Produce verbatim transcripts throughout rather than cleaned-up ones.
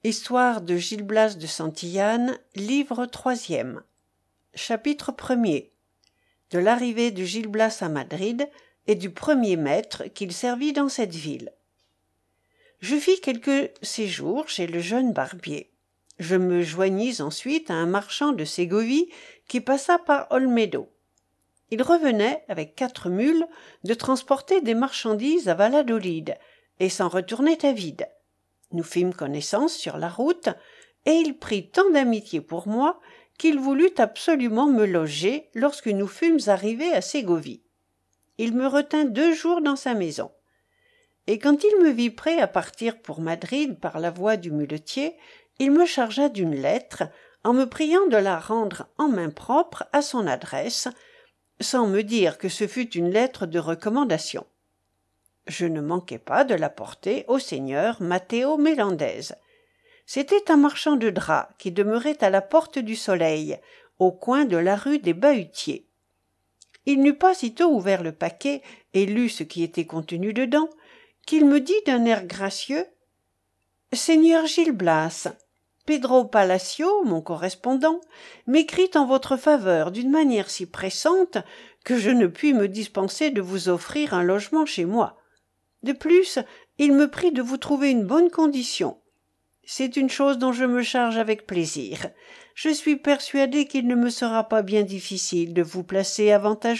Histoire de Gil Blas de Santillane, livre troisième. Chapitre premier. De l'arrivée de Gil Blas à Madrid et du premier maître qu'il servit dans cette ville. Je fis quelques séjours chez le jeune barbier. Je me joignis ensuite à un marchand de Ségovie qui passa par Olmedo. Il revenait, avec quatre mules, de transporter des marchandises à Valladolid et s'en retournait à vide. Nous fîmes connaissance sur la route, et il prit tant d'amitié pour moi qu'il voulut absolument me loger lorsque nous fûmes arrivés à Ségovie. Il me retint deux jours dans sa maison. Et quand il me vit prêt à partir pour Madrid par la voie du muletier, il me chargea d'une lettre en me priant de la rendre en main propre à son adresse, sans me dire que ce fût une lettre de recommandation. Je ne manquai pas de la porter au seigneur Matteo Mélandez. C'était un marchand de draps qui demeurait à la Porte du Soleil, au coin de la rue des Bahutiers. Il n'eut pas sitôt ouvert le paquet et lu ce qui était contenu dedans, qu'il me dit d'un air gracieux « Seigneur Gil Blas, Pedro Palacio, mon correspondant, m'écrit en votre faveur d'une manière si pressante que je ne puis me dispenser de vous offrir un logement chez moi. De plus, il me prie de vous trouver une bonne condition. C'est une chose dont je me charge avec plaisir. Je suis persuadé qu'il ne me sera pas bien difficile de vous placer avantageusement. »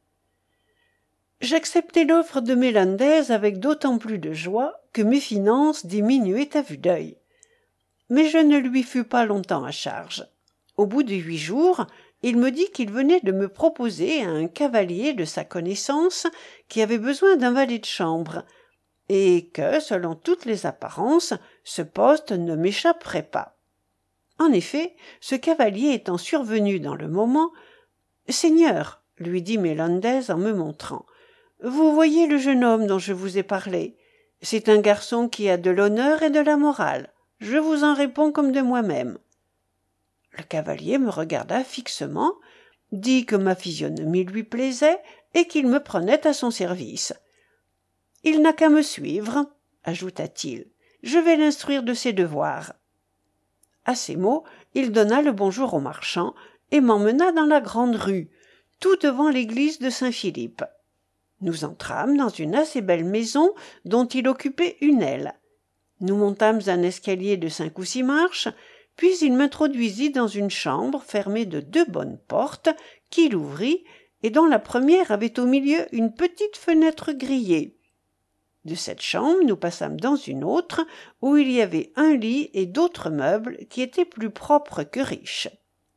J'acceptai l'offre de Mélandez avec d'autant plus de joie que mes finances diminuaient à vue d'œil. Mais je ne lui fus pas longtemps à charge. Au bout de huit jours, il me dit qu'il venait de me proposer à un cavalier de sa connaissance qui avait besoin d'un valet de chambre, et que, selon toutes les apparences, ce poste ne m'échapperait pas. En effet, ce cavalier étant survenu dans le moment, « Seigneur, lui dit Mélandez en me montrant, vous voyez le jeune homme dont je vous ai parlé. C'est un garçon qui a de l'honneur et de la morale. Je vous en réponds comme de moi-même. » Le cavalier me regarda fixement, dit que ma physionomie lui plaisait et qu'il me prenait à son service. « Il n'a qu'à me suivre, » ajouta-t-il. « Je vais l'instruire de ses devoirs. » À ces mots, il donna le bonjour au marchand et m'emmena dans la grande rue, tout devant l'église de Saint-Philippe. Nous entrâmes dans une assez belle maison dont il occupait une aile. Nous montâmes un escalier de cinq ou six marches, puis il m'introduisit dans une chambre fermée de deux bonnes portes qu'il ouvrit et dont la première avait au milieu une petite fenêtre grillée. De cette chambre, nous passâmes dans une autre où il y avait un lit et d'autres meubles qui étaient plus propres que riches.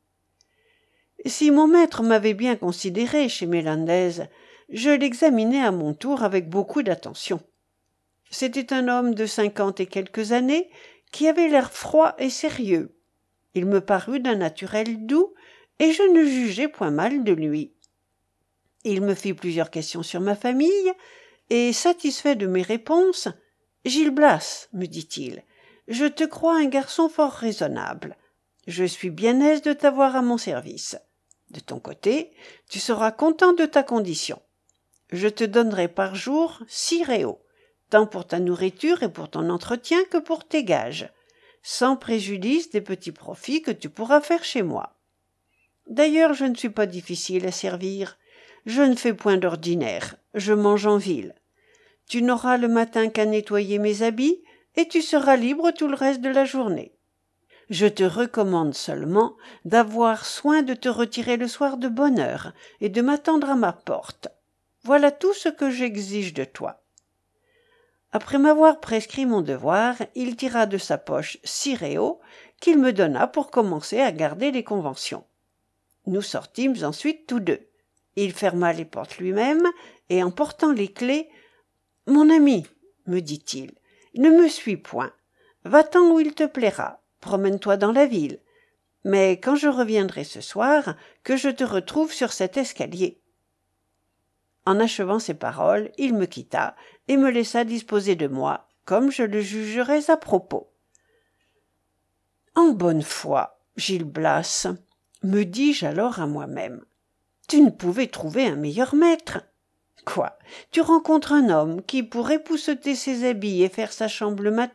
Si mon maître m'avait bien considéré chez Mélandez, je l'examinai à mon tour avec beaucoup d'attention. C'était un homme de cinquante et quelques années qui avait l'air froid et sérieux. Il me parut d'un naturel doux et je ne jugeai point mal de lui. Il me fit plusieurs questions sur ma famille et, satisfait de mes réponses, « Gil Blas, me dit-il, je te crois un garçon fort raisonnable. Je suis bien aise de t'avoir à mon service. De ton côté, tu seras content de ta condition. Je te donnerai par jour six réaux, tant pour ta nourriture et pour ton entretien que pour tes gages, sans préjudice des petits profits que tu pourras faire chez moi. D'ailleurs, je ne suis pas difficile à servir. Je ne fais point d'ordinaire, je mange en ville. Tu n'auras le matin qu'à nettoyer mes habits, et tu seras libre tout le reste de la journée. Je te recommande seulement d'avoir soin de te retirer le soir de bonne heure et de m'attendre à ma porte. Voilà tout ce que j'exige de toi. » Après m'avoir prescrit mon devoir, il tira de sa poche six réaux qu'il me donna pour commencer à garder les conventions. Nous sortîmes ensuite tous deux. Il ferma les portes lui-même et, en portant les clés, « Mon ami, me dit-il, ne me suis point. Va-t'en où il te plaira, promène-toi dans la ville. Mais quand je reviendrai ce soir, que je te retrouve sur cet escalier. » En achevant ces paroles, il me quitta et me laissa disposer de moi, comme je le jugerais à propos. « En bonne foi, Gil Blas, me dis-je alors à moi-même, tu ne pouvais trouver un meilleur maître. Quoi, tu rencontres un homme qui, pour épousseter ses habits et faire sa chambre le matin,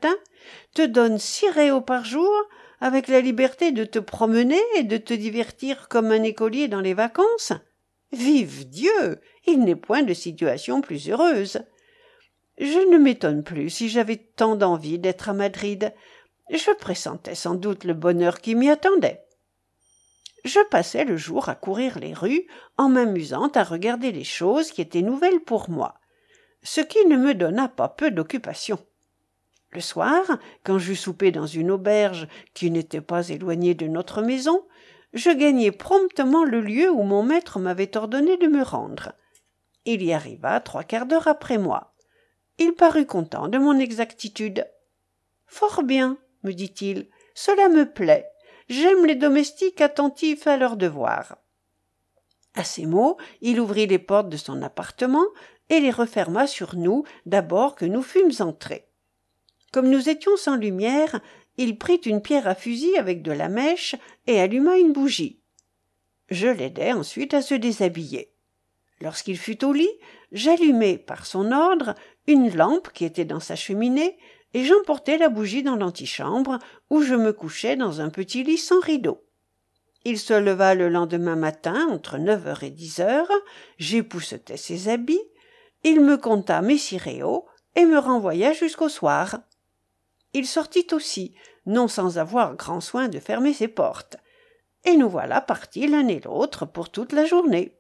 te donne six réaux par jour, avec la liberté de te promener et de te divertir comme un écolier dans les vacances. Vive Dieu, il n'est point de situation plus heureuse. Je ne m'étonne plus si j'avais tant d'envie d'être à Madrid. Je pressentais sans doute le bonheur qui m'y attendait. Je passais le jour à courir les rues, en m'amusant à regarder les choses qui étaient nouvelles pour moi, ce qui ne me donna pas peu d'occupation. Le soir, quand j'eus soupé dans une auberge qui n'était pas éloignée de notre maison, je gagnai promptement le lieu où mon maître m'avait ordonné de me rendre. Il y arriva trois quarts d'heure après moi. Il parut content de mon exactitude. « Fort bien, me dit-il, cela me plaît. J'aime les domestiques attentifs à leurs devoirs. » À ces mots, il ouvrit les portes de son appartement et les referma sur nous d'abord que nous fûmes entrés. Comme nous étions sans lumière, il prit une pierre à fusil avec de la mèche et alluma une bougie. Je l'aidai ensuite à se déshabiller. Lorsqu'il fut au lit, j'allumai, par son ordre, une lampe qui était dans sa cheminée, et j'emportai la bougie dans l'antichambre, où je me couchai dans un petit lit sans rideau. Il se leva le lendemain matin, entre neuf heures et dix heures, j'époussetai ses habits, il me compta mes six réaux, et me renvoya jusqu'au soir. Il sortit aussi, non sans avoir grand soin de fermer ses portes, et nous voilà partis l'un et l'autre pour toute la journée.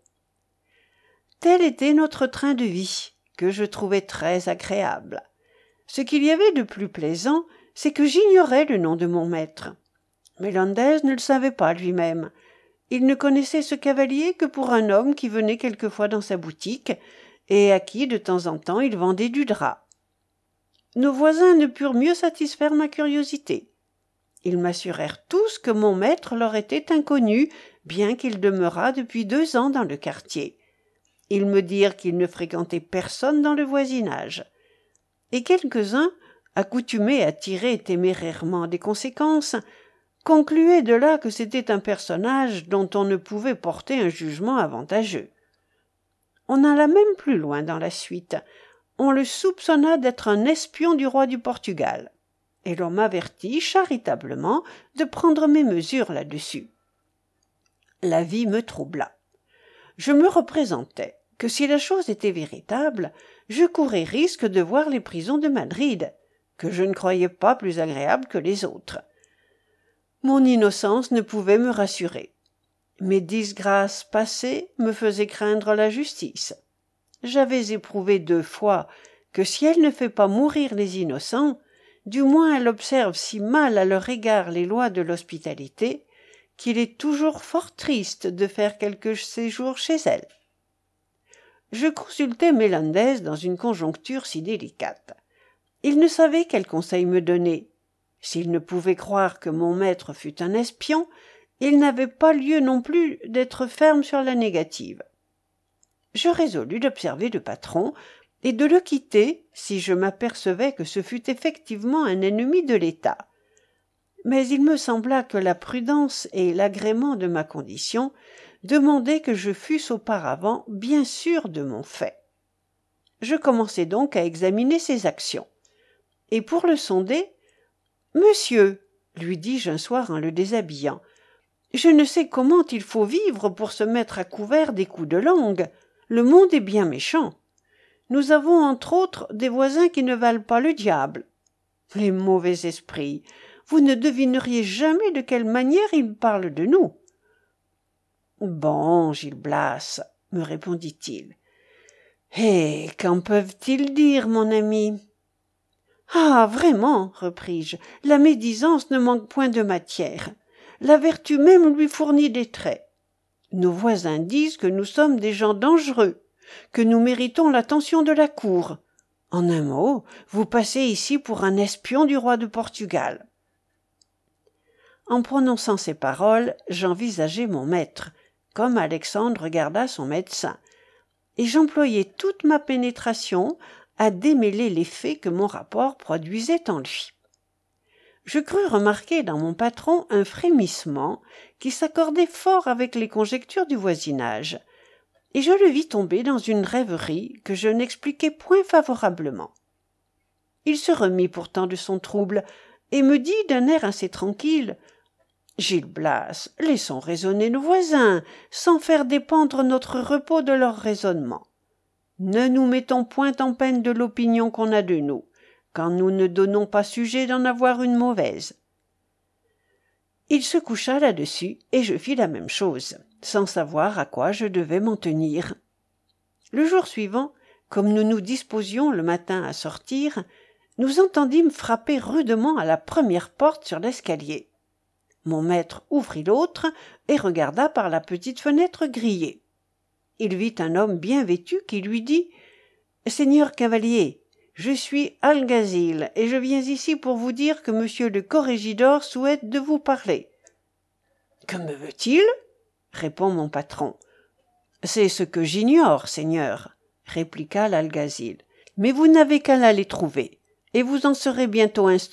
Tel était notre train de vie, que je trouvais très agréable. Ce qu'il y avait de plus plaisant, c'est que j'ignorais le nom de mon maître. Melendez ne le savait pas lui-même. Il ne connaissait ce cavalier que pour un homme qui venait quelquefois dans sa boutique, et à qui de temps en temps il vendait du drap. Nos voisins ne purent mieux satisfaire ma curiosité. Ils m'assurèrent tous que mon maître leur était inconnu, bien qu'il demeurât depuis deux ans dans le quartier. Ils me dirent qu'il ne fréquentait personne dans le voisinage. Et quelques-uns, accoutumés à tirer témérairement des conséquences, concluaient de là que c'était un personnage dont on ne pouvait porter un jugement avantageux. On alla même plus loin dans la suite. On le soupçonna d'être un espion du roi du Portugal, et l'on m'avertit charitablement de prendre mes mesures là-dessus. La vie me troubla. Je me représentais que si la chose était véritable, je courais risque de voir les prisons de Madrid, que je ne croyais pas plus agréables que les autres. Mon innocence ne pouvait me rassurer. Mes disgrâces passées me faisaient craindre la justice. J'avais éprouvé deux fois que si elle ne fait pas mourir les innocents, du moins elle observe si mal à leur égard les lois de l'hospitalité, qu'il est toujours fort triste de faire quelque séjour chez elle. Je consultai Melendez dans une conjoncture si délicate. Il ne savait quel conseil me donner. S'il ne pouvait croire que mon maître fût un espion, il n'avait pas lieu non plus d'être ferme sur la négative. Je résolus d'observer le patron et de le quitter si je m'apercevais que ce fût effectivement un ennemi de l'État. Mais il me sembla que la prudence et l'agrément de ma condition demandaient que je fusse auparavant bien sûr de mon fait. Je commençai donc à examiner ses actions. Et pour le sonder, « Monsieur, lui dis-je un soir en le déshabillant, je ne sais comment il faut vivre pour se mettre à couvert des coups de langue. Le monde est bien méchant. Nous avons entre autres des voisins qui ne valent pas le diable. Les mauvais esprits, vous ne devineriez jamais de quelle manière ils parlent de nous. »« Bon, Gil Blas, me répondit-il. Eh, qu'en peuvent-ils dire, mon ami ? Ah, vraiment, repris-je, la médisance ne manque point de matière. La vertu même lui fournit des traits. Nos voisins disent que nous sommes des gens dangereux, que nous méritons l'attention de la cour. En un mot, vous passez ici pour un espion du roi de Portugal. » En prononçant ces paroles, j'envisageai mon maître, comme Alexandre regarda son médecin, et j'employai toute ma pénétration à démêler l'effet que mon rapport produisait en lui. Je crus remarquer dans mon patron un frémissement qui s'accordait fort avec les conjectures du voisinage, et je le vis tomber dans une rêverie que je n'expliquai point favorablement. Il se remit pourtant de son trouble, et me dit d'un air assez tranquille « Gil Blas, laissons raisonner nos voisins, sans faire dépendre notre repos de leurs raisonnements. Ne nous mettons point en peine de l'opinion qu'on a de nous, quand nous ne donnons pas sujet d'en avoir une mauvaise. » Il se coucha là-dessus, et je fis la même chose, sans savoir à quoi je devais m'en tenir. Le jour suivant, comme nous nous disposions le matin à sortir, nous entendîmes frapper rudement à la première porte sur l'escalier. Mon maître ouvrit l'autre et regarda par la petite fenêtre grillée. Il vit un homme bien vêtu qui lui dit « Seigneur cavalier, je suis Alguazil et je viens ici pour vous dire que monsieur le corrégidor souhaite de vous parler. »« Que me veut-il » répond mon patron. « C'est ce que j'ignore, seigneur, » répliqua l'Algazil. « Mais vous n'avez qu'à l'aller trouver, et vous en serez bientôt instruit. »«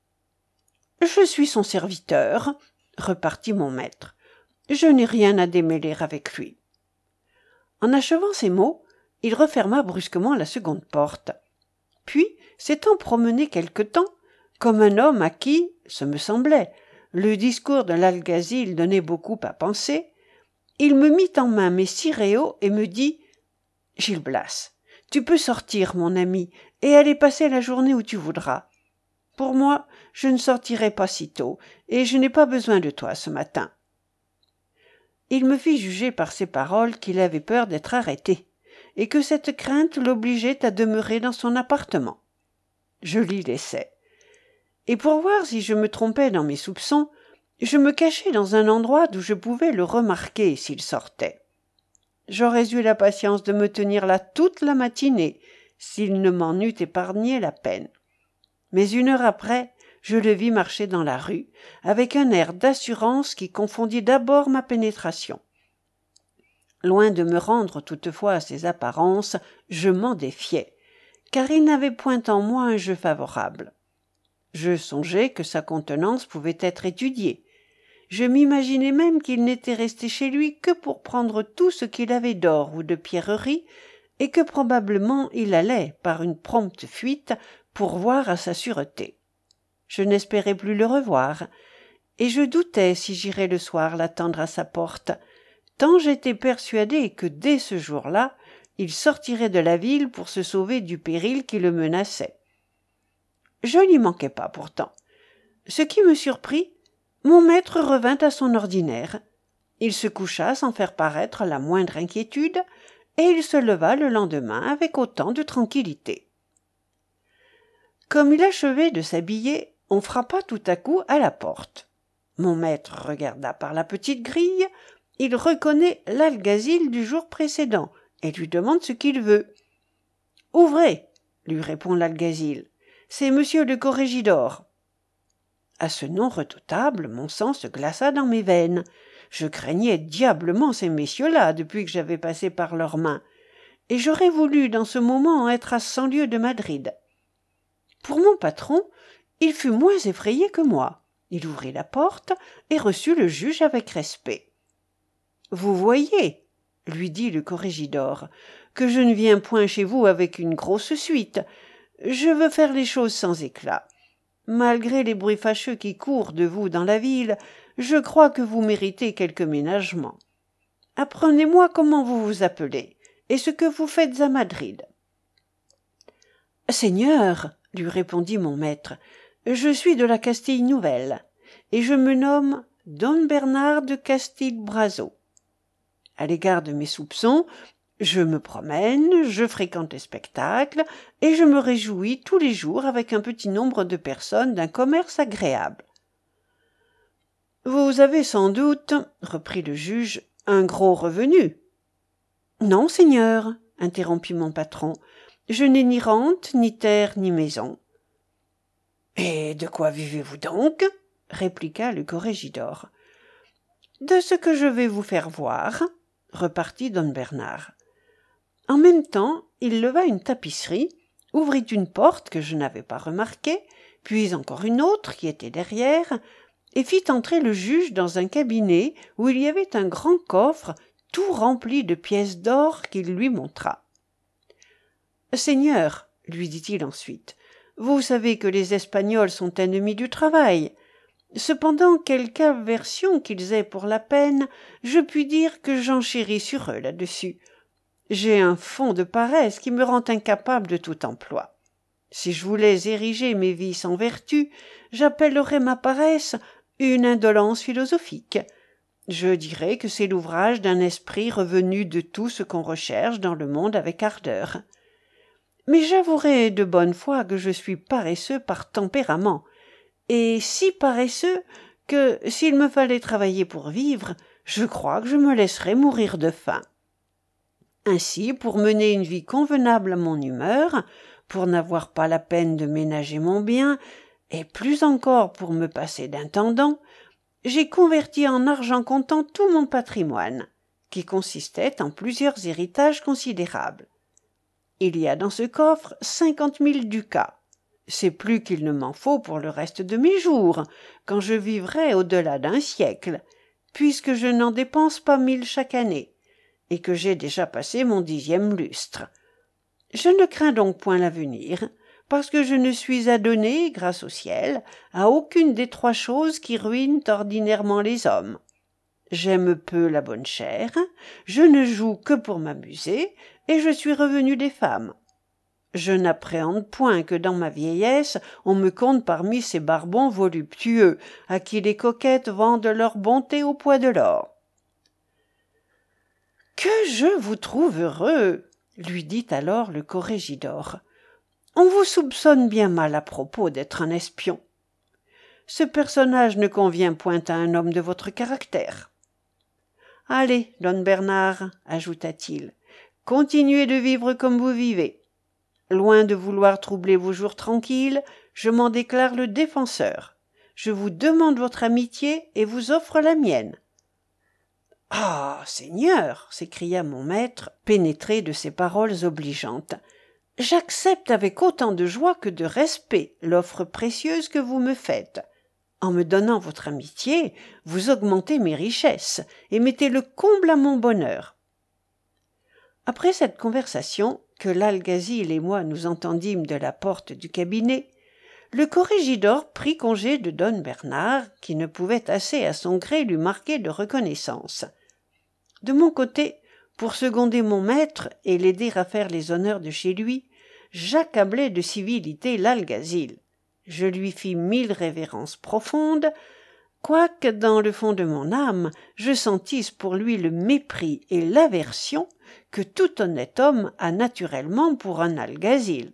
Je suis son serviteur, » repartit mon maître. « Je n'ai rien à démêler avec lui. » En achevant ces mots, il referma brusquement la seconde porte. Puis, s'étant promené quelque temps, comme un homme à qui, ce me semblait, le discours de l'Algazil donnait beaucoup à penser, il me mit en main mes ciréaux et me dit « Gil Blas, tu peux sortir, mon ami, et aller passer la journée où tu voudras. Pour moi, je ne sortirai pas si tôt, et je n'ai pas besoin de toi ce matin. » Il me fit juger par ses paroles qu'il avait peur d'être arrêté, et que cette crainte l'obligeait à demeurer dans son appartement. Je l'y laissai. Et pour voir si je me trompais dans mes soupçons, je me cachai dans un endroit d'où je pouvais le remarquer s'il sortait. J'aurais eu la patience de me tenir là toute la matinée, s'il ne m'en eût épargné la peine. Mais une heure après, je le vis marcher dans la rue, avec un air d'assurance qui confondit d'abord ma pénétration. Loin de me rendre toutefois à ses apparences, je m'en défiais, car il n'avait point en moi un jeu favorable. Je songeais que sa contenance pouvait être étudiée. Je m'imaginais même qu'il n'était resté chez lui que pour prendre tout ce qu'il avait d'or ou de pierreries, et que probablement il allait, par une prompte fuite, pourvoir à sa sûreté. Je n'espérais plus le revoir, et je doutais si j'irais le soir l'attendre à sa porte, tant j'étais persuadé que dès ce jour-là, il sortirait de la ville pour se sauver du péril qui le menaçait. Je n'y manquai pas pourtant. Ce qui me surprit, mon maître revint à son ordinaire. Il se coucha sans faire paraître la moindre inquiétude, et il se leva le lendemain avec autant de tranquillité. Comme il achevait de s'habiller, on frappa tout à coup à la porte. Mon maître regarda par la petite grille, il reconnaît l'Algazil du jour précédent et lui demande ce qu'il veut. « Ouvrez !» lui répond l'Algazil. « C'est monsieur le corrégidor. » À ce nom redoutable, mon sang se glaça dans mes veines. Je craignais diablement ces messieurs-là depuis que j'avais passé par leurs mains, et j'aurais voulu dans ce moment être à cent lieues de Madrid. Pour mon patron, il fut moins effrayé que moi. Il ouvrit la porte et reçut le juge avec respect. « Vous voyez, » lui dit le corrégidor, « que je ne viens point chez vous avec une grosse suite. Je veux faire les choses sans éclat. Malgré les bruits fâcheux qui courent de vous dans la ville, je crois que vous méritez quelque ménagement. Apprenez-moi comment vous vous appelez et ce que vous faites à Madrid. »« Seigneur, » lui répondit mon maître, « je suis de la Castille nouvelle, et je me nomme Don Bernard de Castilbrazo. À l'égard de mes soupçons, je me promène, je fréquente les spectacles, et je me réjouis tous les jours avec un petit nombre de personnes d'un commerce agréable. »« Vous avez sans doute, reprit le juge, un gros revenu. »« Non, seigneur, interrompit mon patron, je n'ai ni rente, ni terre, ni maison. »« Et de quoi vivez-vous donc ?» répliqua le corrégidor. « De ce que je vais vous faire voir, » repartit don Bernard. En même temps, il leva une tapisserie, ouvrit une porte que je n'avais pas remarquée, puis encore une autre qui était derrière, et fit entrer le juge dans un cabinet où il y avait un grand coffre tout rempli de pièces d'or qu'il lui montra. « Seigneur, lui dit-il ensuite, Vous savez que les Espagnols sont ennemis du travail. Cependant, quelque aversion qu'ils aient pour la peine, je puis dire que j'enchéris sur eux là-dessus. J'ai un fond de paresse qui me rend incapable de tout emploi. Si je voulais ériger mes vices en vertu, j'appellerais ma paresse une indolence philosophique. Je dirais que c'est l'ouvrage d'un esprit revenu de tout ce qu'on recherche dans le monde avec ardeur. Mais j'avouerai de bonne foi que je suis paresseux par tempérament, et si paresseux que, s'il me fallait travailler pour vivre, je crois que je me laisserais mourir de faim. Ainsi, pour mener une vie convenable à mon humeur, pour n'avoir pas la peine de ménager mon bien, et plus encore pour me passer d'intendant, j'ai converti en argent comptant tout mon patrimoine, qui consistait en plusieurs héritages considérables. Il y a dans ce coffre cinquante mille ducats. C'est plus qu'il ne m'en faut pour le reste de mes jours, quand je vivrai au-delà d'un siècle, puisque je n'en dépense pas mille chaque année, et que j'ai déjà passé mon dixième lustre. Je ne crains donc point l'avenir, parce que je ne suis adonné, grâce au ciel, à aucune des trois choses qui ruinent ordinairement les hommes. J'aime peu la bonne chère, je ne joue que pour m'amuser, et je suis revenu des femmes. Je n'appréhende point que dans ma vieillesse on me compte parmi ces barbons voluptueux, à qui les coquettes vendent leur bonté au poids de l'or. « Que je vous trouve heureux !» lui dit alors le corrégidor. « On vous soupçonne bien mal à propos d'être un espion. Ce personnage ne convient point à un homme de votre caractère. Allez, don Bernard, ajouta-t-il, continuez de vivre comme vous vivez. Loin de vouloir troubler vos jours tranquilles, je m'en déclare le défenseur. Je vous demande votre amitié et vous offre la mienne. »« Ah, Seigneur !» s'écria mon maître, pénétré de ces paroles obligeantes. « J'accepte avec autant de joie que de respect l'offre précieuse que vous me faites. En me donnant votre amitié, vous augmentez mes richesses et mettez le comble à mon bonheur. » Après cette conversation, que l'algazil et moi nous entendîmes de la porte du cabinet, le corrégidor prit congé de don Bernard, qui ne pouvait assez à son gré lui marquer de reconnaissance. De mon côté, pour seconder mon maître et l'aider à faire les honneurs de chez lui, j'accablai de civilité l'algazil. Je lui fis mille révérences profondes, quoique dans le fond de mon âme je sentisse pour lui le mépris et l'aversion que tout honnête homme a naturellement pour un alguazil.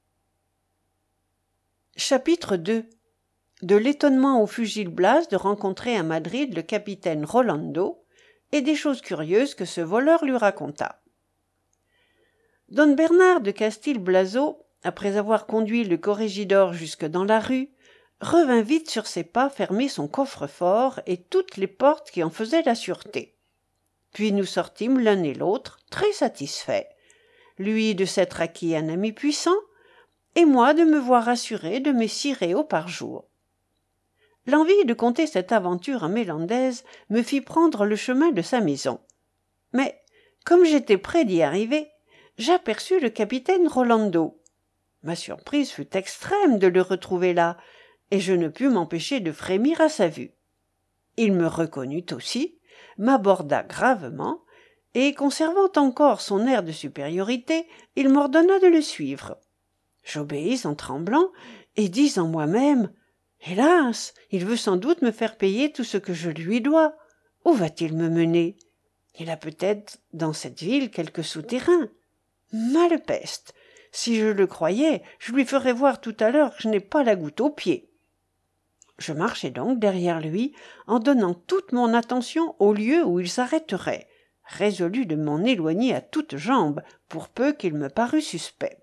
Chapitre deux. De l'étonnement au fut Gil Blas de rencontrer à Madrid le capitaine Rolando, et des choses curieuses que ce voleur lui raconta. Don Bernard de Castil-Blazo, après avoir conduit le corrégidor jusque dans la rue, revint vite sur ses pas fermer son coffre-fort et toutes les portes qui en faisaient la sûreté. Puis nous sortîmes l'un et l'autre très satisfaits, lui de s'être acquis un ami puissant, et moi de me voir assuré de mes six réaux par jour. L'envie de conter cette aventure à Mélandez me fit prendre le chemin de sa maison. Mais, comme j'étais près d'y arriver, j'aperçus le capitaine Rolando. Ma surprise fut extrême de le retrouver là, et je ne pus m'empêcher de frémir à sa vue. Il me reconnut aussi, m'aborda gravement, et, conservant encore son air de supériorité, il m'ordonna de le suivre. J'obéis en tremblant, et dis en moi-même « Hélas, il veut sans doute me faire payer tout ce que je lui dois. Où va-t-il me mener? Il a peut-être dans cette ville quelque souterrain. Malepeste! Si je le croyais, je lui ferais voir tout à l'heure que je n'ai pas la goutte au pied. » Je marchai donc derrière lui, en donnant toute mon attention au lieu où il s'arrêterait, résolu de m'en éloigner à toutes jambes, pour peu qu'il me parût suspect.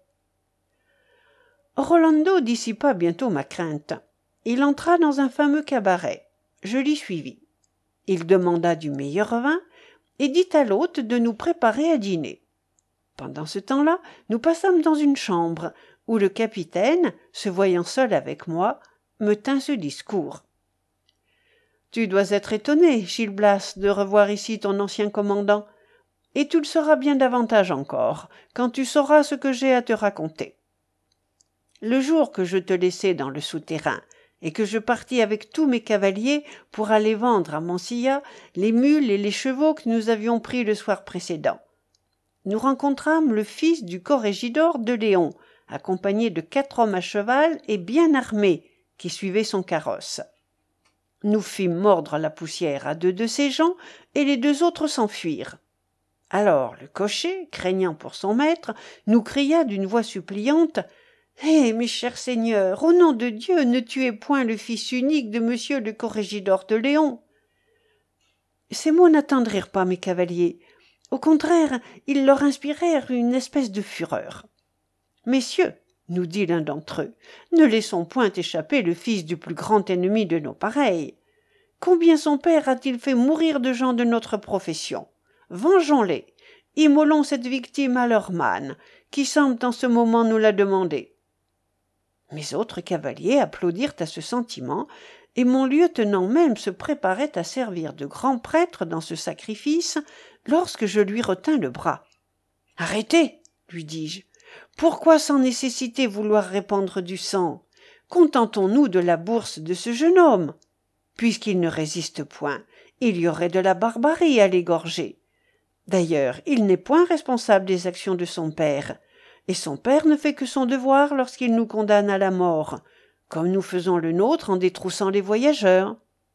Rolando dissipa bientôt ma crainte. Il entra dans un fameux cabaret. Je l'y suivis. Il demanda du meilleur vin et dit à l'hôte de nous préparer à dîner. Pendant ce temps-là, nous passâmes dans une chambre où le capitaine, se voyant seul avec moi, me tint ce discours. « Tu dois être étonné, Gil Blas, de revoir ici ton ancien commandant, et tu le seras bien davantage encore, quand tu sauras ce que j'ai à te raconter. Le jour que je te laissai dans le souterrain, et que je partis avec tous mes cavaliers pour aller vendre à Mansilla les mules et les chevaux que nous avions pris le soir précédent. Nous rencontrâmes le fils du corrégidor de Léon, accompagné de quatre hommes à cheval et bien armés, qui suivaient son carrosse. Nous fîmes mordre la poussière à deux de ces gens, et les deux autres s'enfuirent. Alors le cocher, craignant pour son maître, nous cria d'une voix suppliante « Eh, mes chers seigneurs, au nom de Dieu, ne tuez point le fils unique de monsieur le corrégidor de Léon !» Ces mots n'attendrirent pas mes cavaliers. Au contraire, ils leur inspirèrent une espèce de fureur. « Messieurs, nous dit l'un d'entre eux, ne laissons point échapper le fils du plus grand ennemi de nos pareils. Combien son père a-t-il fait mourir de gens de notre profession? Vengeons-les, immolons cette victime à leur mâne, qui semble en ce moment nous la demander. » Mes autres cavaliers applaudirent à ce sentiment, et mon lieutenant même se préparait à servir de grand prêtre dans ce sacrifice, lorsque je lui retins le bras. « Arrêtez, lui dis-je. Pourquoi sans nécessité vouloir répandre du sang? Contentons-nous de la bourse de ce jeune homme. Puisqu'il ne résiste point, il y aurait de la barbarie à l'égorger. D'ailleurs, il n'est point responsable des actions de son père, et son père ne fait que son devoir lorsqu'il nous condamne à la mort, comme nous faisons le nôtre en détroussant les voyageurs. »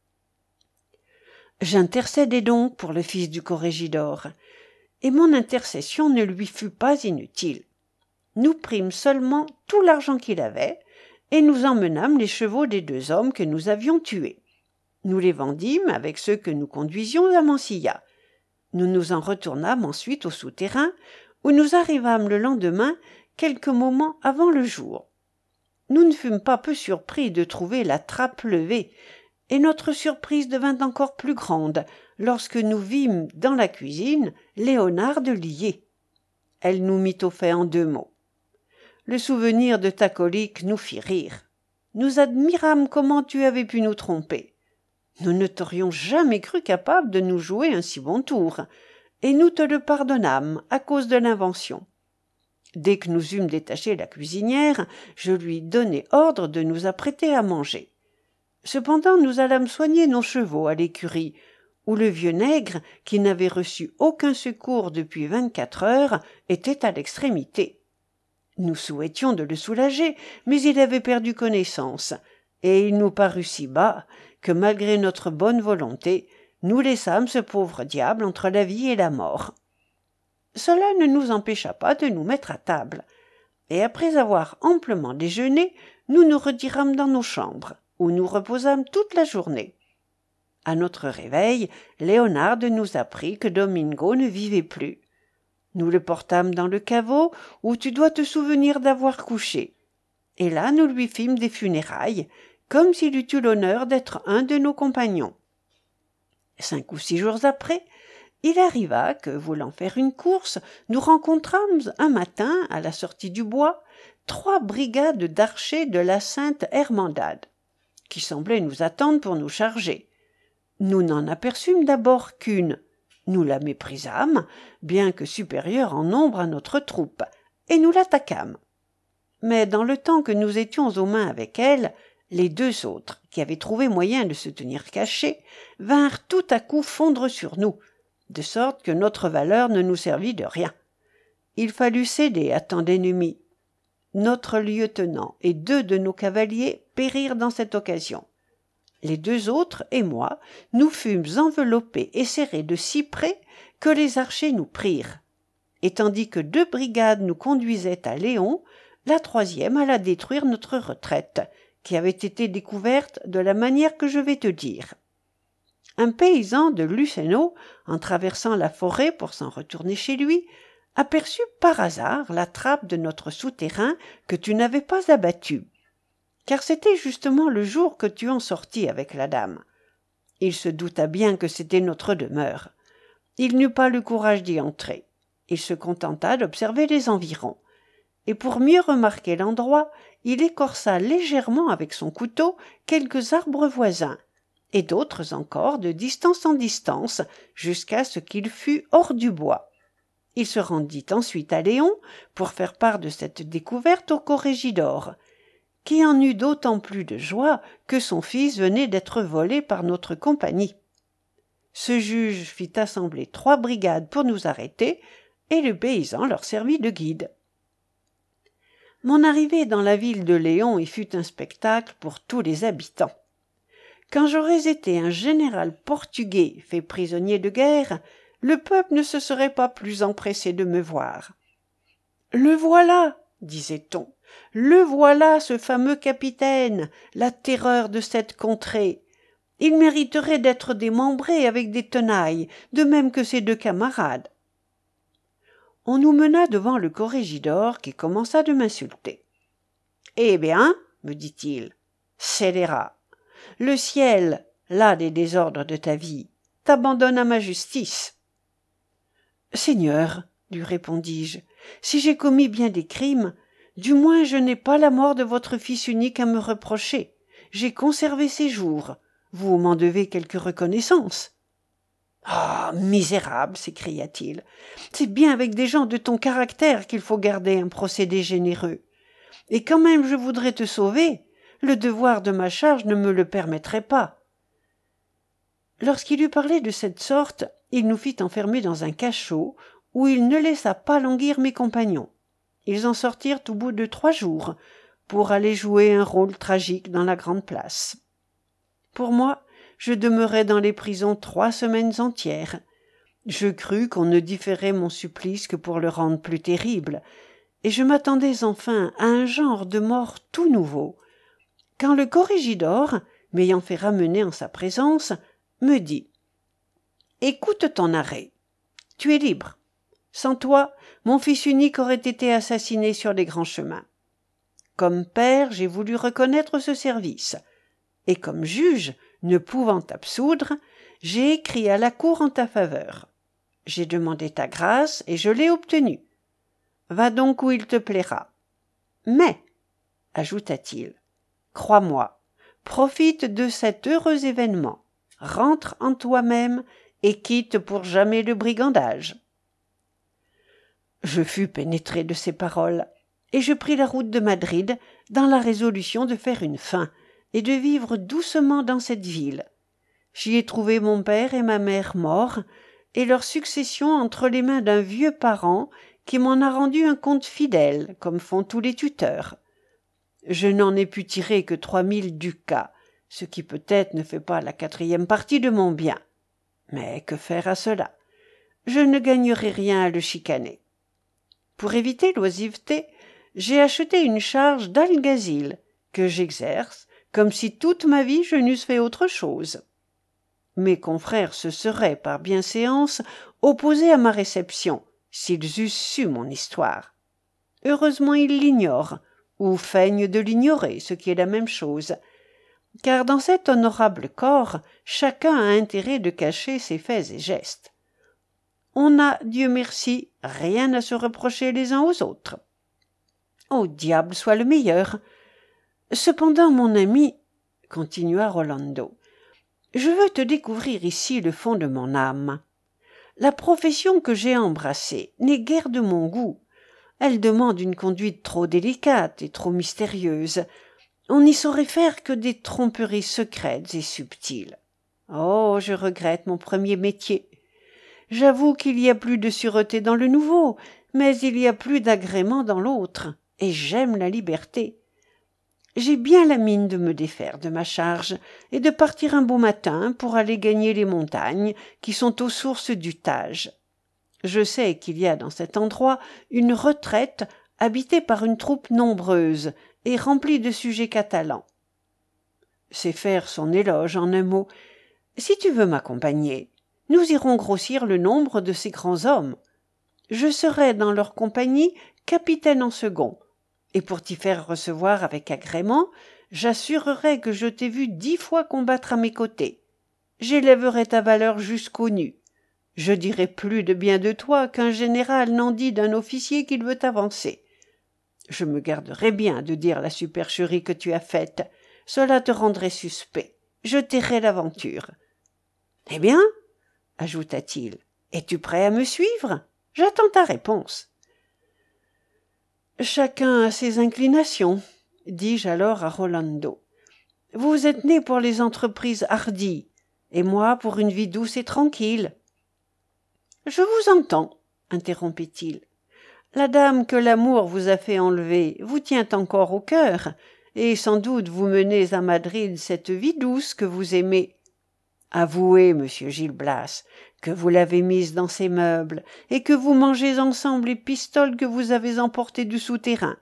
J'intercédai donc pour le fils du corrégidor, et mon intercession ne lui fut pas inutile. Nous prîmes seulement tout l'argent qu'il avait, et nous emmenâmes les chevaux des deux hommes que nous avions tués. Nous les vendîmes avec ceux que nous conduisions à Mansilla. Nous nous en retournâmes ensuite au souterrain, où nous arrivâmes le lendemain, quelques moments avant le jour. Nous ne fûmes pas peu surpris de trouver la trappe levée, et notre surprise devint encore plus grande lorsque nous vîmes dans la cuisine Léonarde liée. Elle nous mit au fait en deux mots. Le souvenir de ta colique nous fit rire. Nous admirâmes comment tu avais pu nous tromper. Nous ne t'aurions jamais cru capable de nous jouer un si bon tour, et nous te le pardonnâmes à cause de l'invention. Dès que nous eûmes détaché la cuisinière, je lui donnai ordre de nous apprêter à manger. Cependant, nous allâmes soigner nos chevaux à l'écurie, où le vieux nègre, qui n'avait reçu aucun secours depuis vingt-quatre heures, était à l'extrémité. Nous souhaitions de le soulager, mais il avait perdu connaissance, et il nous parut si bas que, malgré notre bonne volonté, nous laissâmes ce pauvre diable entre la vie et la mort. Cela ne nous empêcha pas de nous mettre à table, et après avoir amplement déjeuné, nous nous retirâmes dans nos chambres, où nous reposâmes toute la journée. À notre réveil, Léonarde nous apprit que Domingo ne vivait plus. Nous le portâmes dans le caveau où tu dois te souvenir d'avoir couché, et là nous lui fîmes des funérailles, comme s'il eût eu l'honneur d'être un de nos compagnons. Cinq ou six jours après, il arriva que, voulant faire une course, nous rencontrâmes un matin, à la sortie du bois, trois brigades d'archers de la Sainte Hermandade, qui semblaient nous attendre pour nous charger. Nous n'en aperçûmes d'abord qu'une. Nous la méprisâmes, bien que supérieure en nombre à notre troupe, et nous l'attaquâmes. Mais dans le temps que nous étions aux mains avec elle, les deux autres, qui avaient trouvé moyen de se tenir cachés, vinrent tout à coup fondre sur nous, de sorte que notre valeur ne nous servit de rien. Il fallut céder à tant d'ennemis. Notre lieutenant et deux de nos cavaliers périrent dans cette occasion. Les deux autres et moi, nous fûmes enveloppés et serrés de si près que les archers nous prirent. Et tandis que deux brigades nous conduisaient à Léon, la troisième alla détruire notre retraite, qui avait été découverte de la manière que je vais te dire. Un paysan de Luceno, en traversant la forêt pour s'en retourner chez lui, aperçut par hasard la trappe de notre souterrain que tu n'avais pas abattue, car c'était justement le jour que tu en sortis avec la dame. Il se douta bien que c'était notre demeure. Il n'eut pas le courage d'y entrer. Il se contenta d'observer les environs, et pour mieux remarquer l'endroit, il écorça légèrement avec son couteau quelques arbres voisins, et d'autres encore de distance en distance, jusqu'à ce qu'il fût hors du bois. Il se rendit ensuite à Léon pour faire part de cette découverte au corrégidor, qui en eut d'autant plus de joie que son fils venait d'être volé par notre compagnie. Ce juge fit assembler trois brigades pour nous arrêter, et le paysan leur servit de guide. Mon arrivée dans la ville de Léon y fut un spectacle pour tous les habitants. Quand j'aurais été un général portugais fait prisonnier de guerre, le peuple ne se serait pas plus empressé de me voir. « Le voilà !» disait-on. « Le voilà, ce fameux capitaine, la terreur de cette contrée. Il mériterait d'être démembré avec des tenailles, de même que ses deux camarades. » On nous mena devant le corrégidor qui commença de m'insulter. « Eh bien, me dit-il, scélérat, le ciel, là des désordres de ta vie, t'abandonne à ma justice. »« Seigneur, lui répondis-je, si j'ai commis bien des crimes, du moins je n'ai pas la mort de votre fils unique à me reprocher. J'ai conservé ses jours. Vous m'en devez quelque reconnaissance. » « Ah, misérable !» s'écria-t-il. « C'est bien avec des gens de ton caractère qu'il faut garder un procédé généreux. Et quand même je voudrais te sauver, le devoir de ma charge ne me le permettrait pas. » Lorsqu'il eut parlé de cette sorte, il nous fit enfermer dans un cachot où il ne laissa pas languir mes compagnons. Ils en sortirent au bout de trois jours pour aller jouer un rôle tragique dans la grande place. Pour moi, je demeurai dans les prisons trois semaines entières. Je crus qu'on ne différait mon supplice que pour le rendre plus terrible, et je m'attendais enfin à un genre de mort tout nouveau, quand le corrégidor, m'ayant fait ramener en sa présence, me dit « Écoute ton arrêt. Tu es libre. Sans toi, mon fils unique aurait été assassiné sur les grands chemins. Comme père, j'ai voulu reconnaître ce service, et comme juge, ne pouvant t'absoudre, j'ai écrit à la cour en ta faveur. J'ai demandé ta grâce et je l'ai obtenue. Va donc où il te plaira. Mais, ajouta-t-il, crois-moi, profite de cet heureux événement, rentre en toi-même et quitte pour jamais le brigandage. » Je fus pénétré de ces paroles, et je pris la route de Madrid dans la résolution de faire une fin et de vivre doucement dans cette ville. J'y ai trouvé mon père et ma mère morts, et leur succession entre les mains d'un vieux parent qui m'en a rendu un compte fidèle, comme font tous les tuteurs. Je n'en ai pu tirer que trois mille ducats, ce qui peut-être ne fait pas la quatrième partie de mon bien. Mais que faire à cela? Je ne gagnerai rien à le chicaner. Pour éviter l'oisiveté, j'ai acheté une charge d'algazil, que j'exerce, comme si toute ma vie je n'eusse fait autre chose. Mes confrères se seraient, par bienséance, opposés à ma réception, s'ils eussent su mon histoire. Heureusement ils l'ignorent, ou feignent de l'ignorer, ce qui est la même chose, car dans cet honorable corps, chacun a intérêt de cacher ses faits et gestes. On n'a, Dieu merci, rien à se reprocher les uns aux autres. Au diable soit le meilleur. Cependant, mon ami, continua Rolando, je veux te découvrir ici le fond de mon âme. La profession que j'ai embrassée n'est guère de mon goût. Elle demande une conduite trop délicate et trop mystérieuse. On n'y saurait faire que des tromperies secrètes et subtiles. Oh, je regrette mon premier métier. J'avoue qu'il y a plus de sûreté dans le nouveau, mais il y a plus d'agrément dans l'autre, et j'aime la liberté. J'ai bien la mine de me défaire de ma charge et de partir un beau matin pour aller gagner les montagnes qui sont aux sources du Tage. Je sais qu'il y a dans cet endroit une retraite habitée par une troupe nombreuse et remplie de sujets catalans. C'est faire son éloge en un mot. Si tu veux m'accompagner, nous irons grossir le nombre de ces grands hommes. Je serai dans leur compagnie capitaine en second, et pour t'y faire recevoir avec agrément, j'assurerai que je t'ai vu dix fois combattre à mes côtés. J'élèverai ta valeur jusqu'aux nues. Je dirai plus de bien de toi qu'un général n'en dit d'un officier qu'il veut avancer. Je me garderai bien de dire la supercherie que tu as faite. Cela te rendrait suspect. Je tairai l'aventure. Eh bien, ajouta-t-il, es-tu prêt à me suivre? J'attends ta réponse. Chacun a ses inclinations, dis-je alors à Rolando. Vous êtes né pour les entreprises hardies, et moi pour une vie douce et tranquille. Je vous entends, interrompit-il. La dame que l'amour vous a fait enlever vous tient encore au cœur, et sans doute vous menez à Madrid cette vie douce que vous aimez. Avouez, monsieur Gil Blas, que vous l'avez mise dans ses meubles, et que vous mangez ensemble les pistoles que vous avez emportées du souterrain.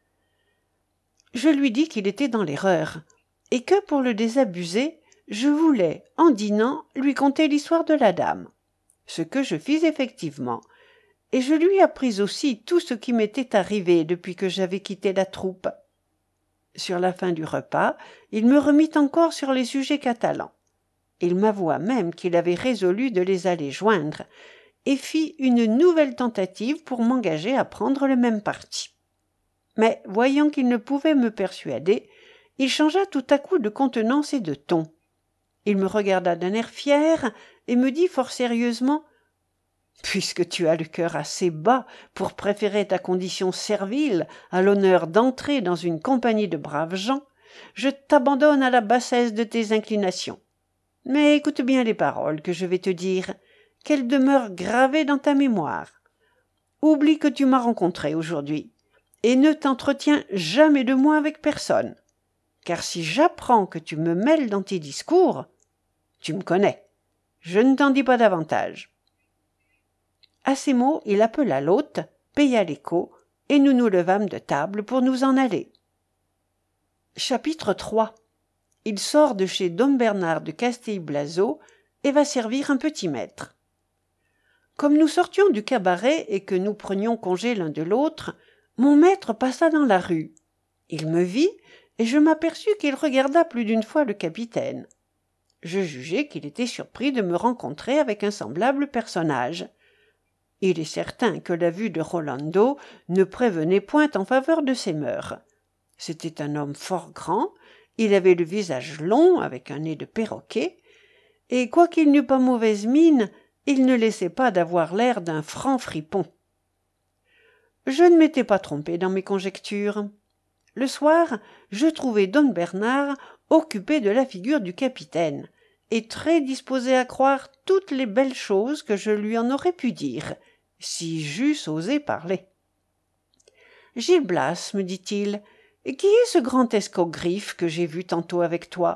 Je lui dis qu'il était dans l'erreur, et que pour le désabuser, je voulais, en dînant, lui conter l'histoire de la dame. Ce que je fis effectivement, et je lui appris aussi tout ce qui m'était arrivé depuis que j'avais quitté la troupe. Sur la fin du repas, il me remit encore sur les sujets catalans. Il m'avoua même qu'il avait résolu de les aller joindre, et fit une nouvelle tentative pour m'engager à prendre le même parti. Mais, voyant qu'il ne pouvait me persuader, il changea tout à coup de contenance et de ton. Il me regarda d'un air fier et me dit fort sérieusement « Puisque tu as le cœur assez bas pour préférer ta condition servile à l'honneur d'entrer dans une compagnie de braves gens, je t'abandonne à la bassesse de tes inclinations. Mais écoute bien les paroles que je vais te dire, qu'elles demeurent gravées dans ta mémoire. Oublie que tu m'as rencontré aujourd'hui, et ne t'entretiens jamais de moi avec personne. Car si j'apprends que tu me mêles dans tes discours, tu me connais. Je ne t'en dis pas davantage. » À ces mots, il appela l'hôte, paya l'écho, et nous nous levâmes de table pour nous en aller. Chapitre trois. Il sort de chez Don Bernard de Castille-Blazo et va servir un petit maître. Comme nous sortions du cabaret et que nous prenions congé l'un de l'autre, mon maître passa dans la rue. Il me vit, et je m'aperçus qu'il regarda plus d'une fois le capitaine. Je jugeai qu'il était surpris de me rencontrer avec un semblable personnage. Il est certain que la vue de Rolando ne prévenait point en faveur de ses mœurs. C'était un homme fort grand, il avait le visage long avec un nez de perroquet, et quoiqu'il n'eût pas mauvaise mine, il ne laissait pas d'avoir l'air d'un franc fripon. Je ne m'étais pas trompé dans mes conjectures. Le soir, je trouvai Don Bernard occupé de la figure du capitaine, et très disposé à croire toutes les belles choses que je lui en aurais pu dire, si j'eusse osé parler. « Gil Blas, me dit-il, qui est ce grand escogriffe que j'ai vu tantôt avec toi ?»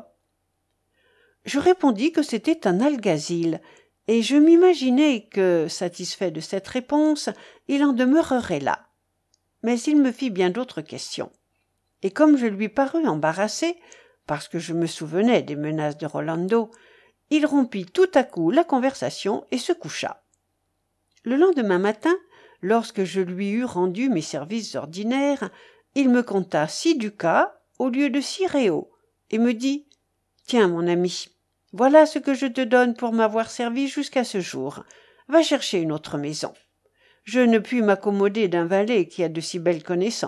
Je répondis que c'était un alguazil, et je m'imaginai que, satisfait de cette réponse, il en demeurerait là. Mais il me fit bien d'autres questions, et comme je lui parus embarrassé, parce que je me souvenais des menaces de Rolando, il rompit tout à coup la conversation et se coucha. Le lendemain matin, lorsque je lui eus rendu mes services ordinaires, il me compta six ducats au lieu de six réaux, et me dit « Tiens, mon ami, voilà ce que je te donne pour m'avoir servi jusqu'à ce jour. Va chercher une autre maison. Je ne puis m'accommoder d'un valet qui a de si belles connaissances. »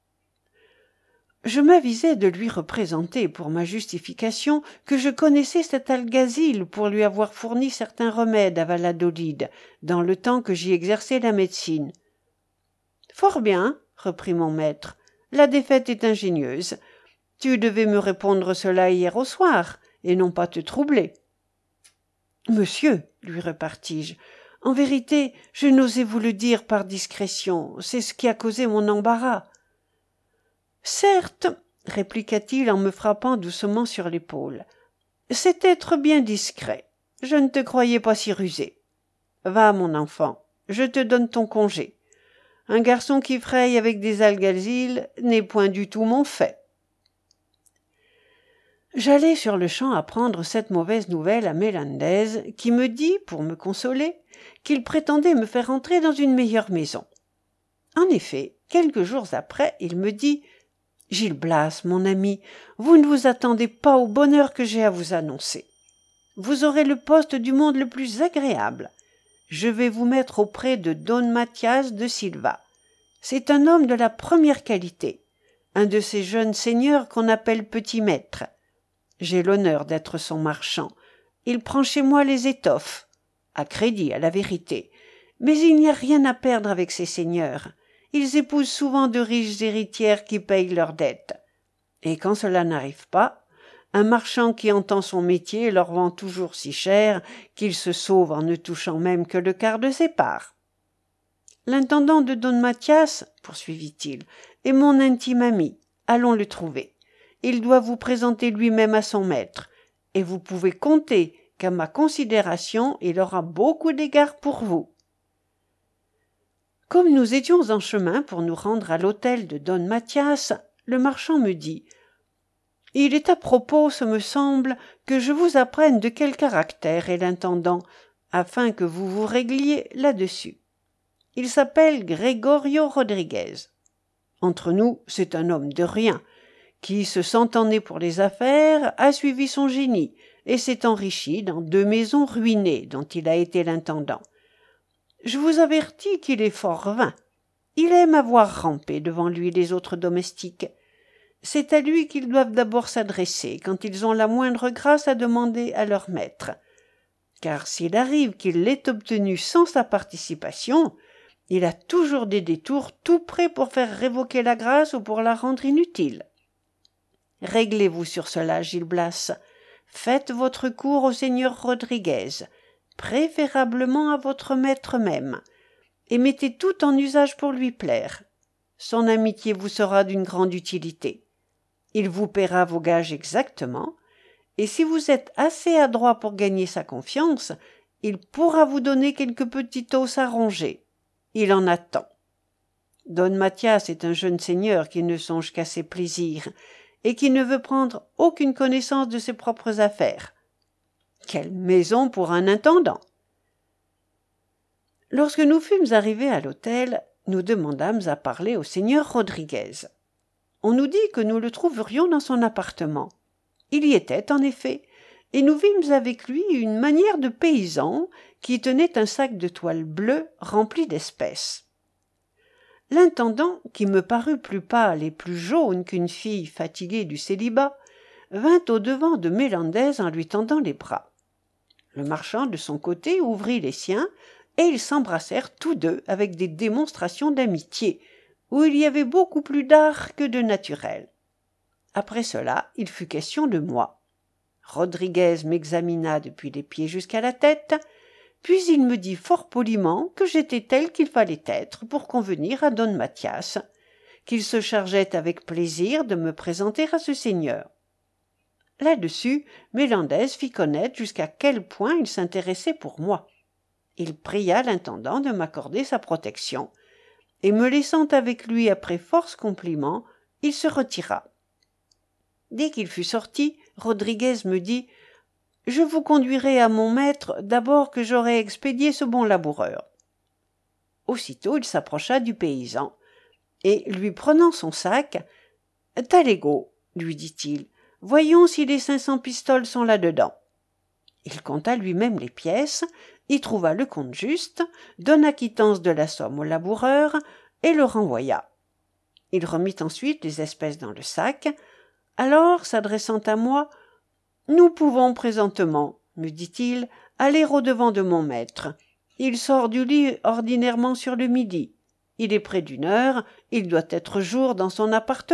Je m'avisai de lui représenter pour ma justification que je connaissais cet alguazil pour lui avoir fourni certains remèdes à Valladolid, dans le temps que j'y exerçais la médecine. « Fort bien, » reprit mon maître, « la défaite est ingénieuse. Tu devais me répondre cela hier au soir, et non pas te troubler. »« Monsieur, » lui repartis-je, « en vérité, je n'osais vous le dire par discrétion, c'est ce qui a causé mon embarras. »« Certes, » répliqua-t-il en me frappant doucement sur l'épaule, « c'est être bien discret. Je ne te croyais pas si rusé. Va, mon enfant, je te donne ton congé. Un garçon qui fraye avec des alguazils n'est point du tout mon fait. » J'allai sur-le-champ apprendre cette mauvaise nouvelle à Mélandez, qui me dit, pour me consoler, qu'il prétendait me faire entrer dans une meilleure maison. En effet, quelques jours après, il me dit « Gil Blas, mon ami, vous ne vous attendez pas au bonheur que j'ai à vous annoncer. Vous aurez le poste du monde le plus agréable. Je vais vous mettre auprès de Don Mathias de Silva. C'est un homme de la première qualité, un de ces jeunes seigneurs qu'on appelle petits maîtres. J'ai l'honneur d'être son marchand. Il prend chez moi les étoffes, à crédit, à la vérité. Mais il n'y a rien à perdre avec ces seigneurs. Ils épousent souvent de riches héritières qui payent leurs dettes. Et quand cela n'arrive pas, un marchand qui entend son métier leur vend toujours si cher qu'il se sauve en ne touchant même que le quart de ses parts. L'intendant de don Mathias, poursuivit-il, est mon intime ami. Allons le trouver. Il doit vous présenter lui-même à son maître, et vous pouvez compter qu'à ma considération il aura beaucoup d'égards pour vous. Comme nous étions en chemin pour nous rendre à l'hôtel de don Mathias, le marchand me dit « Il est à propos, ce me semble, que je vous apprenne de quel caractère est l'intendant, afin que vous vous régliez là-dessus. Il s'appelle Gregorio Rodriguez. Entre nous, c'est un homme de rien, qui, se sentant né pour les affaires, a suivi son génie et s'est enrichi dans deux maisons ruinées dont il a été l'intendant. Je vous avertis qu'il est fort vain. Il aime avoir rampé devant lui les autres domestiques. C'est à lui qu'ils doivent d'abord s'adresser quand ils ont la moindre grâce à demander à leur maître. Car s'il arrive qu'il l'ait obtenu sans sa participation, il a toujours des détours tout prêts pour faire révoquer la grâce ou pour la rendre inutile. Réglez-vous sur cela, Gil Blas. Faites votre cour au seigneur Rodriguez, préférablement à votre maître même, et mettez tout en usage pour lui plaire. Son amitié vous sera d'une grande utilité. Il vous paiera vos gages exactement, et si vous êtes assez adroit pour gagner sa confiance, il pourra vous donner quelques petites os à ronger. Il en attend. Don Mathias est un jeune seigneur qui ne songe qu'à ses plaisirs, et qui ne veut prendre aucune connaissance de ses propres affaires. Quelle maison pour un intendant! Lorsque nous fûmes arrivés à l'hôtel, nous demandâmes à parler au seigneur Rodriguez. On nous dit que nous le trouverions dans son appartement. Il y était, en effet, et nous vîmes avec lui une manière de paysan qui tenait un sac de toile bleue rempli d'espèces. L'intendant, qui me parut plus pâle et plus jaune qu'une fille fatiguée du célibat, vint au-devant de Mélandez en lui tendant les bras. Le marchand, de son côté, ouvrit les siens, et ils s'embrassèrent tous deux avec des démonstrations d'amitié, où il y avait beaucoup plus d'art que de naturel. Après cela, il fut question de moi. Rodriguez m'examina depuis les pieds jusqu'à la tête, puis il me dit fort poliment que j'étais tel qu'il fallait être pour convenir à don Mathias, qu'il se chargeait avec plaisir de me présenter à ce seigneur. Là-dessus, Mélandez fit connaître jusqu'à quel point il s'intéressait pour moi. Il pria l'intendant de m'accorder sa protection, et me laissant avec lui après force compliments, il se retira. Dès qu'il fut sorti, Rodriguez me dit « Je vous conduirai à mon maître d'abord que j'aurai expédié ce bon laboureur. » Aussitôt il s'approcha du paysan, et, lui prenant son sac, « Talego, lui dit-il, voyons si les cinq cents pistoles sont là-dedans. » Il compta lui-même les pièces, y trouva le compte juste, donna quittance de la somme au laboureur et le renvoya. Il remit ensuite les espèces dans le sac. Alors, s'adressant à moi, « Nous pouvons présentement, me dit-il, aller au-devant de mon maître. Il sort du lit ordinairement sur le midi. Il est près d'une heure, il doit être jour dans son appartement. »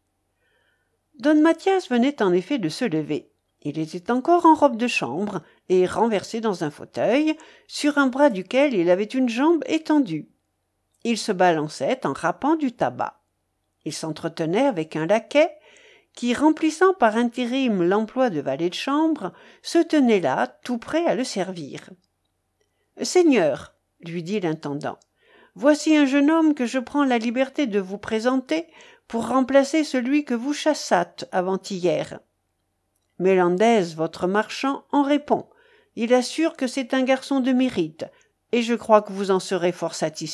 Don Mathias venait en effet de se lever. Il était encore en robe de chambre et renversé dans un fauteuil, sur un bras duquel il avait une jambe étendue. Il se balançait en râpant du tabac. Il s'entretenait avec un laquais qui, remplissant par intérim l'emploi de valet de chambre, se tenait là, tout prêt à le servir. « Seigneur, lui dit l'intendant, voici un jeune homme que je prends la liberté de vous présenter pour remplacer celui que vous chassâtes avant-hier. Mélandez, votre marchand, en répond. Il assure que c'est un garçon de mérite, et je crois que vous en serez fort satisfait. »«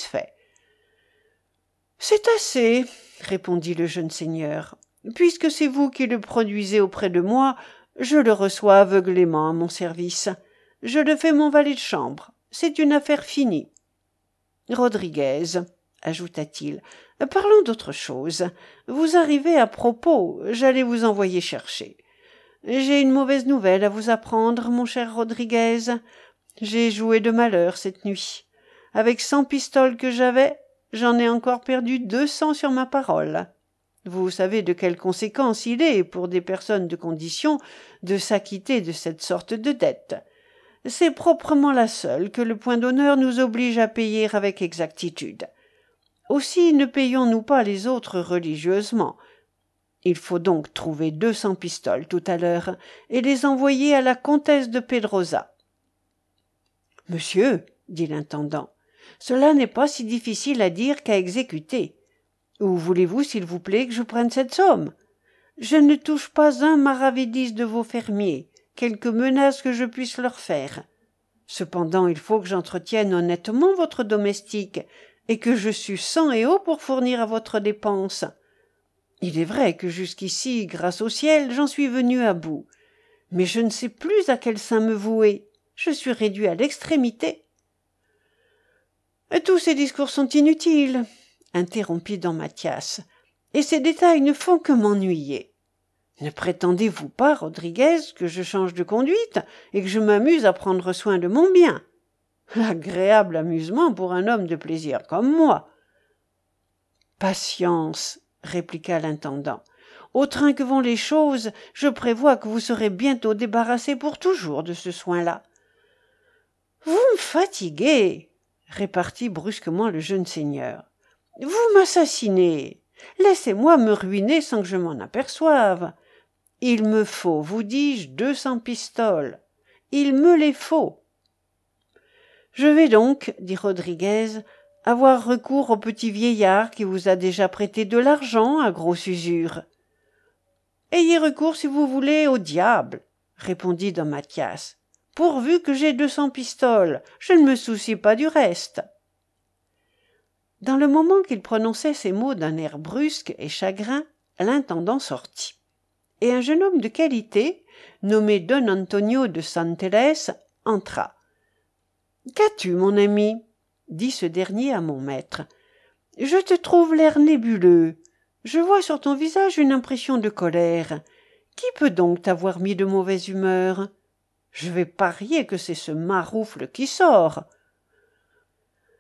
C'est assez, répondit le jeune seigneur. Puisque c'est vous qui le produisez auprès de moi, je le reçois aveuglément à mon service. Je le fais mon valet de chambre. C'est une affaire finie. Rodriguez, ajouta-t-il, parlons d'autre chose. Vous arrivez à propos, j'allais vous envoyer chercher. J'ai une mauvaise nouvelle à vous apprendre, mon cher Rodriguez. J'ai joué de malheur cette nuit. Avec cent pistoles que j'avais, j'en ai encore perdu deux cents sur ma parole. Vous savez de quelle conséquence il est, pour des personnes de condition, de s'acquitter de cette sorte de dette. C'est proprement la seule que le point d'honneur nous oblige à payer avec exactitude. Aussi ne payons-nous pas les autres religieusement. Il faut donc trouver deux cents pistoles tout à l'heure et les envoyer à la comtesse de Pedrosa. « Monsieur, dit l'intendant, cela n'est pas si difficile à dire qu'à exécuter. Où voulez-vous, s'il vous plaît, que je prenne cette somme? Je ne touche pas un maravédis de vos fermiers, quelque menace que je puisse leur faire. Cependant, il faut que j'entretienne honnêtement votre domestique et que je suce sang et eau pour fournir à votre dépense. Il est vrai que jusqu'ici, grâce au ciel, j'en suis venu à bout. Mais je ne sais plus à quel saint me vouer. Je suis réduit à l'extrémité. »« Tous ces discours sont inutiles, » interrompit don Mathias, « et ces détails ne font que m'ennuyer. Ne prétendez-vous pas, Rodriguez, que je change de conduite et que je m'amuse à prendre soin de mon bien? L'agréable amusement pour un homme de plaisir comme moi. »« Patience, » répliqua l'intendant. « Au train que vont les choses, je prévois que vous serez bientôt débarrassé pour toujours de ce soin-là. »« Vous me fatiguez, » répartit brusquement le jeune seigneur. « Vous m'assassinez. Laissez-moi me ruiner sans que je m'en aperçoive. Il me faut, vous dis-je, deux cents pistoles. Il me les faut. »« Je vais donc, dit Rodriguez, avoir recours au petit vieillard qui vous a déjà prêté de l'argent à grosse usure. »« Ayez recours, si vous voulez, au diable, » répondit don Mathias. « Pourvu que j'ai deux cents pistoles, je ne me soucie pas du reste. » Dans le moment qu'il prononçait ces mots d'un air brusque et chagrin, l'intendant sortit, et un jeune homme de qualité, nommé don Antonio de Santelès, entra. « Qu'as-tu, mon ami ?» dit ce dernier à mon maître. « Je te trouve l'air nébuleux. Je vois sur ton visage une impression de colère. Qui peut donc t'avoir mis de mauvaise humeur? Je vais parier que c'est ce maroufle qui sort. »« Oui, »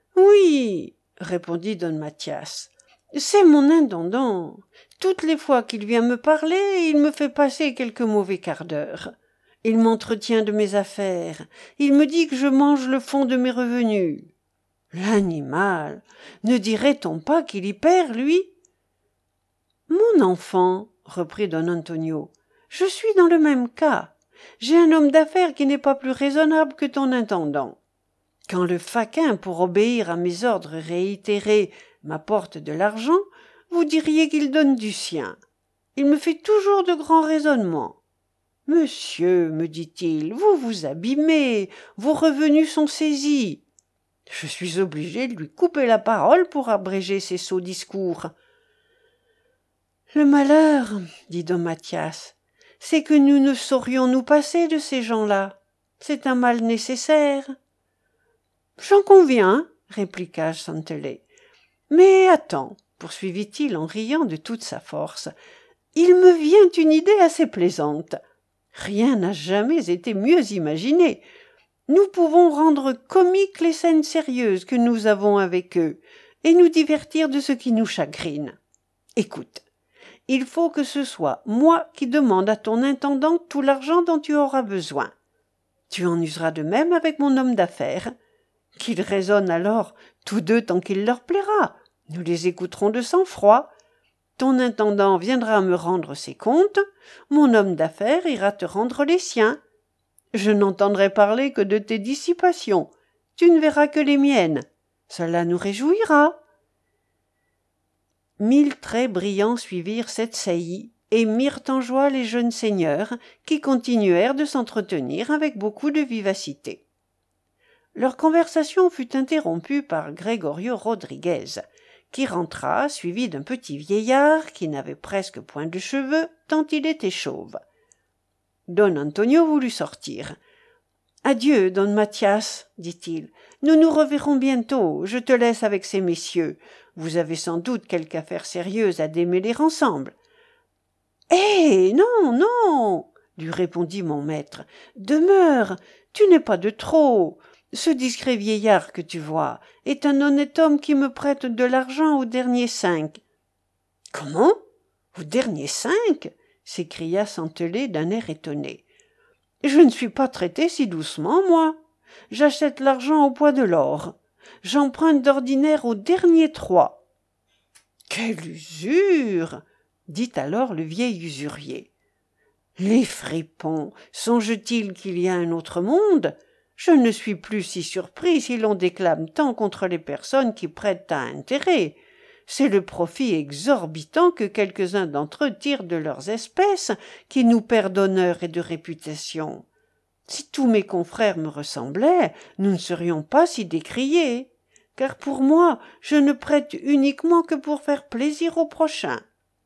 répondit don Mathias, « c'est mon intendant. Toutes les fois qu'il vient me parler, il me fait passer quelques mauvais quarts d'heure. Il m'entretient de mes affaires. Il me dit que je mange le fond de mes revenus. L'animal! Ne dirait-on pas qu'il y perd, lui? »« Mon enfant, » reprit don Antonio, « je suis dans le même cas. J'ai un homme d'affaires qui n'est pas plus raisonnable que ton intendant. Quand le faquin, pour obéir à mes ordres réitérés, m'apporte de l'argent, vous diriez qu'il donne du sien. Il me fait toujours de grands raisonnements. « Monsieur, me dit-il, vous vous abîmez, vos revenus sont saisis. » Je suis obligé de lui couper la parole pour abréger ses sots discours. « Le malheur, dit don Mathias, c'est que nous ne saurions nous passer de ces gens-là. C'est un mal nécessaire. »« J'en conviens, répliqua Santelé. Mais attends, poursuivit-il en riant de toute sa force, il me vient une idée assez plaisante. Rien n'a jamais été mieux imaginé. Nous pouvons rendre comiques les scènes sérieuses que nous avons avec eux et nous divertir de ce qui nous chagrine. Écoute, il faut que ce soit moi qui demande à ton intendant tout l'argent dont tu auras besoin. Tu en useras de même avec mon homme d'affaires. Qu'ils raisonnent alors tous deux tant qu'il leur plaira. Nous les écouterons de sang-froid. Ton intendant viendra me rendre ses comptes, mon homme d'affaires ira te rendre les siens. Je n'entendrai parler que de tes dissipations, tu ne verras que les miennes. Cela nous réjouira. » Mille traits brillants suivirent cette saillie et mirent en joie les jeunes seigneurs qui continuèrent de s'entretenir avec beaucoup de vivacité. Leur conversation fut interrompue par Gregorio Rodriguez, qui rentra suivi d'un petit vieillard qui n'avait presque point de cheveux tant il était chauve. Don Antonio voulut sortir. « Adieu, don Mathias, dit-il. Nous nous reverrons bientôt. Je te laisse avec ces messieurs. Vous avez sans doute quelque affaire sérieuse à démêler ensemble. »« Eh, non, non, lui répondit mon maître. Demeure, tu n'es pas de trop. Ce discret vieillard que tu vois est un honnête homme qui me prête de l'argent au dernier cinq. »« Comment ? Au dernier cinq ?» s'écria Santelet d'un air étonné. « Je ne suis pas traité si doucement, moi. J'achète l'argent au poids de l'or. J'emprunte d'ordinaire au dernier trois. »« Quelle usure !» dit alors le vieil usurier. « Les fripons, songe-t-il qu'il y a un autre monde ? Je ne suis plus si surpris si l'on déclame tant contre les personnes qui prêtent à intérêt. C'est le profit exorbitant que quelques-uns d'entre eux tirent de leurs espèces qui nous perd d'honneur et de réputation. Si tous mes confrères me ressemblaient, nous ne serions pas si décriés, car pour moi, je ne prête uniquement que pour faire plaisir au prochain.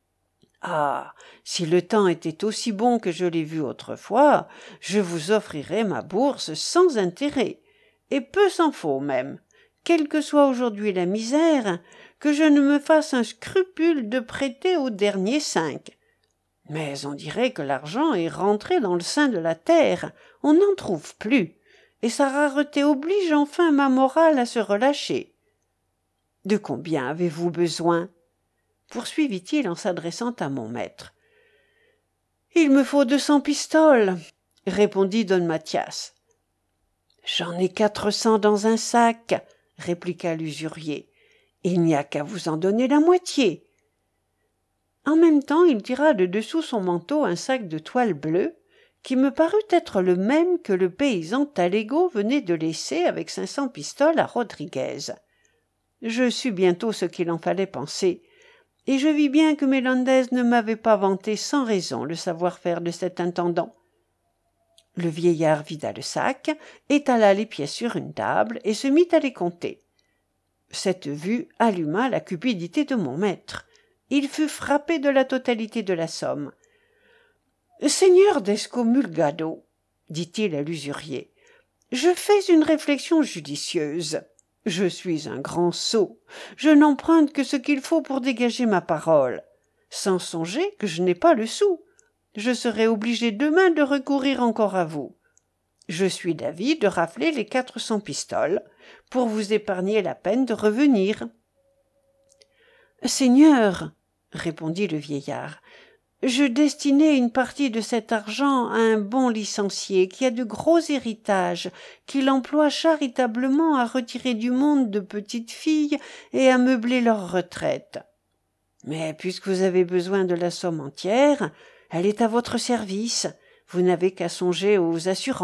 Ah, si le temps était aussi bon que je l'ai vu autrefois, je vous offrirais ma bourse sans intérêt, et peu s'en faut même, quelle que soit aujourd'hui la misère, que je ne me fasse un scrupule de prêter au dernier cinq. Mais on dirait que l'argent est rentré dans le sein de la terre, on n'en trouve plus, et sa rareté oblige enfin ma morale à se relâcher. De combien avez-vous besoin ? Poursuivit-il en s'adressant à mon maître. « Il me faut deux cents pistoles, » répondit don Mathias. « J'en ai quatre cents dans un sac, » répliqua l'usurier. « Il n'y a qu'à vous en donner la moitié. » En même temps, il tira de dessous son manteau un sac de toile bleue, qui me parut être le même que le paysan Talego venait de laisser avec cinq cents pistoles à Rodriguez. Je sus bientôt ce qu'il en fallait penser, et je vis bien que Mélandez ne m'avait pas vanté sans raison le savoir-faire de cet intendant. Le vieillard vida le sac, étala les pièces sur une table et se mit à les compter. Cette vue alluma la cupidité de mon maître. Il fut frappé de la totalité de la somme. « Seigneur d'Escomulgado, » dit-il à l'usurier, « je fais une réflexion judicieuse. Je suis un grand sot. Je n'emprunte que ce qu'il faut pour dégager ma parole, sans songer que je n'ai pas le sou. Je serai obligé demain de recourir encore à vous. Je suis d'avis de rafler les quatre cents pistoles pour vous épargner la peine de revenir. »« Seigneur, » répondit le vieillard, « je destinais une partie de cet argent à un bon licencié qui a de gros héritages, qu'il emploie charitablement à retirer du monde de petites filles et à meubler leur retraite. Mais puisque vous avez besoin de la somme entière, elle est à votre service. Vous n'avez qu'à songer aux assurances. »«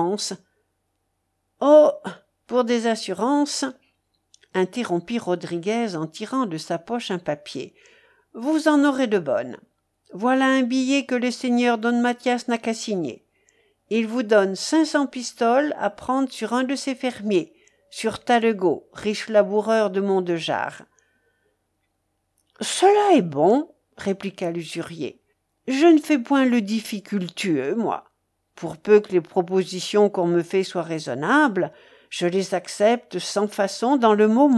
Oh, pour des assurances !» interrompit Rodriguez en tirant de sa poche un papier. « Vous en aurez de bonnes. Voilà un billet que le seigneur don Mathias n'a qu'à signer. Il vous donne cinq cents pistoles à prendre sur un de ses fermiers, sur Talego, riche laboureur de Mondejar. »« Cela est bon, » répliqua l'usurier. « Je ne fais point le difficultueux, moi. Pour peu que les propositions qu'on me fait soient raisonnables, je les accepte sans façon dans le moment. »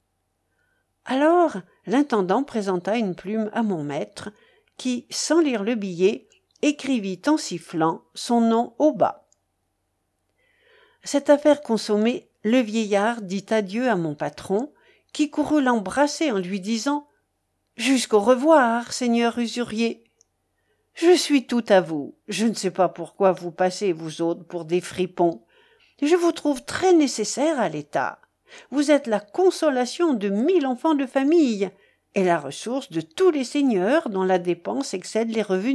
Alors l'intendant présenta une plume à mon maître, qui, sans lire le billet, écrivit en sifflant son nom au bas. Cette affaire consommée, le vieillard dit adieu à mon patron, qui courut l'embrasser en lui disant « Jusqu'au revoir, seigneur usurier. Je suis tout à vous. Je ne sais pas pourquoi vous passez, vous autres, pour des fripons. Je vous trouve très nécessaire à l'État. Vous êtes la consolation de mille enfants de famille et la ressource de tous les seigneurs dont la dépense excède les revenus. »«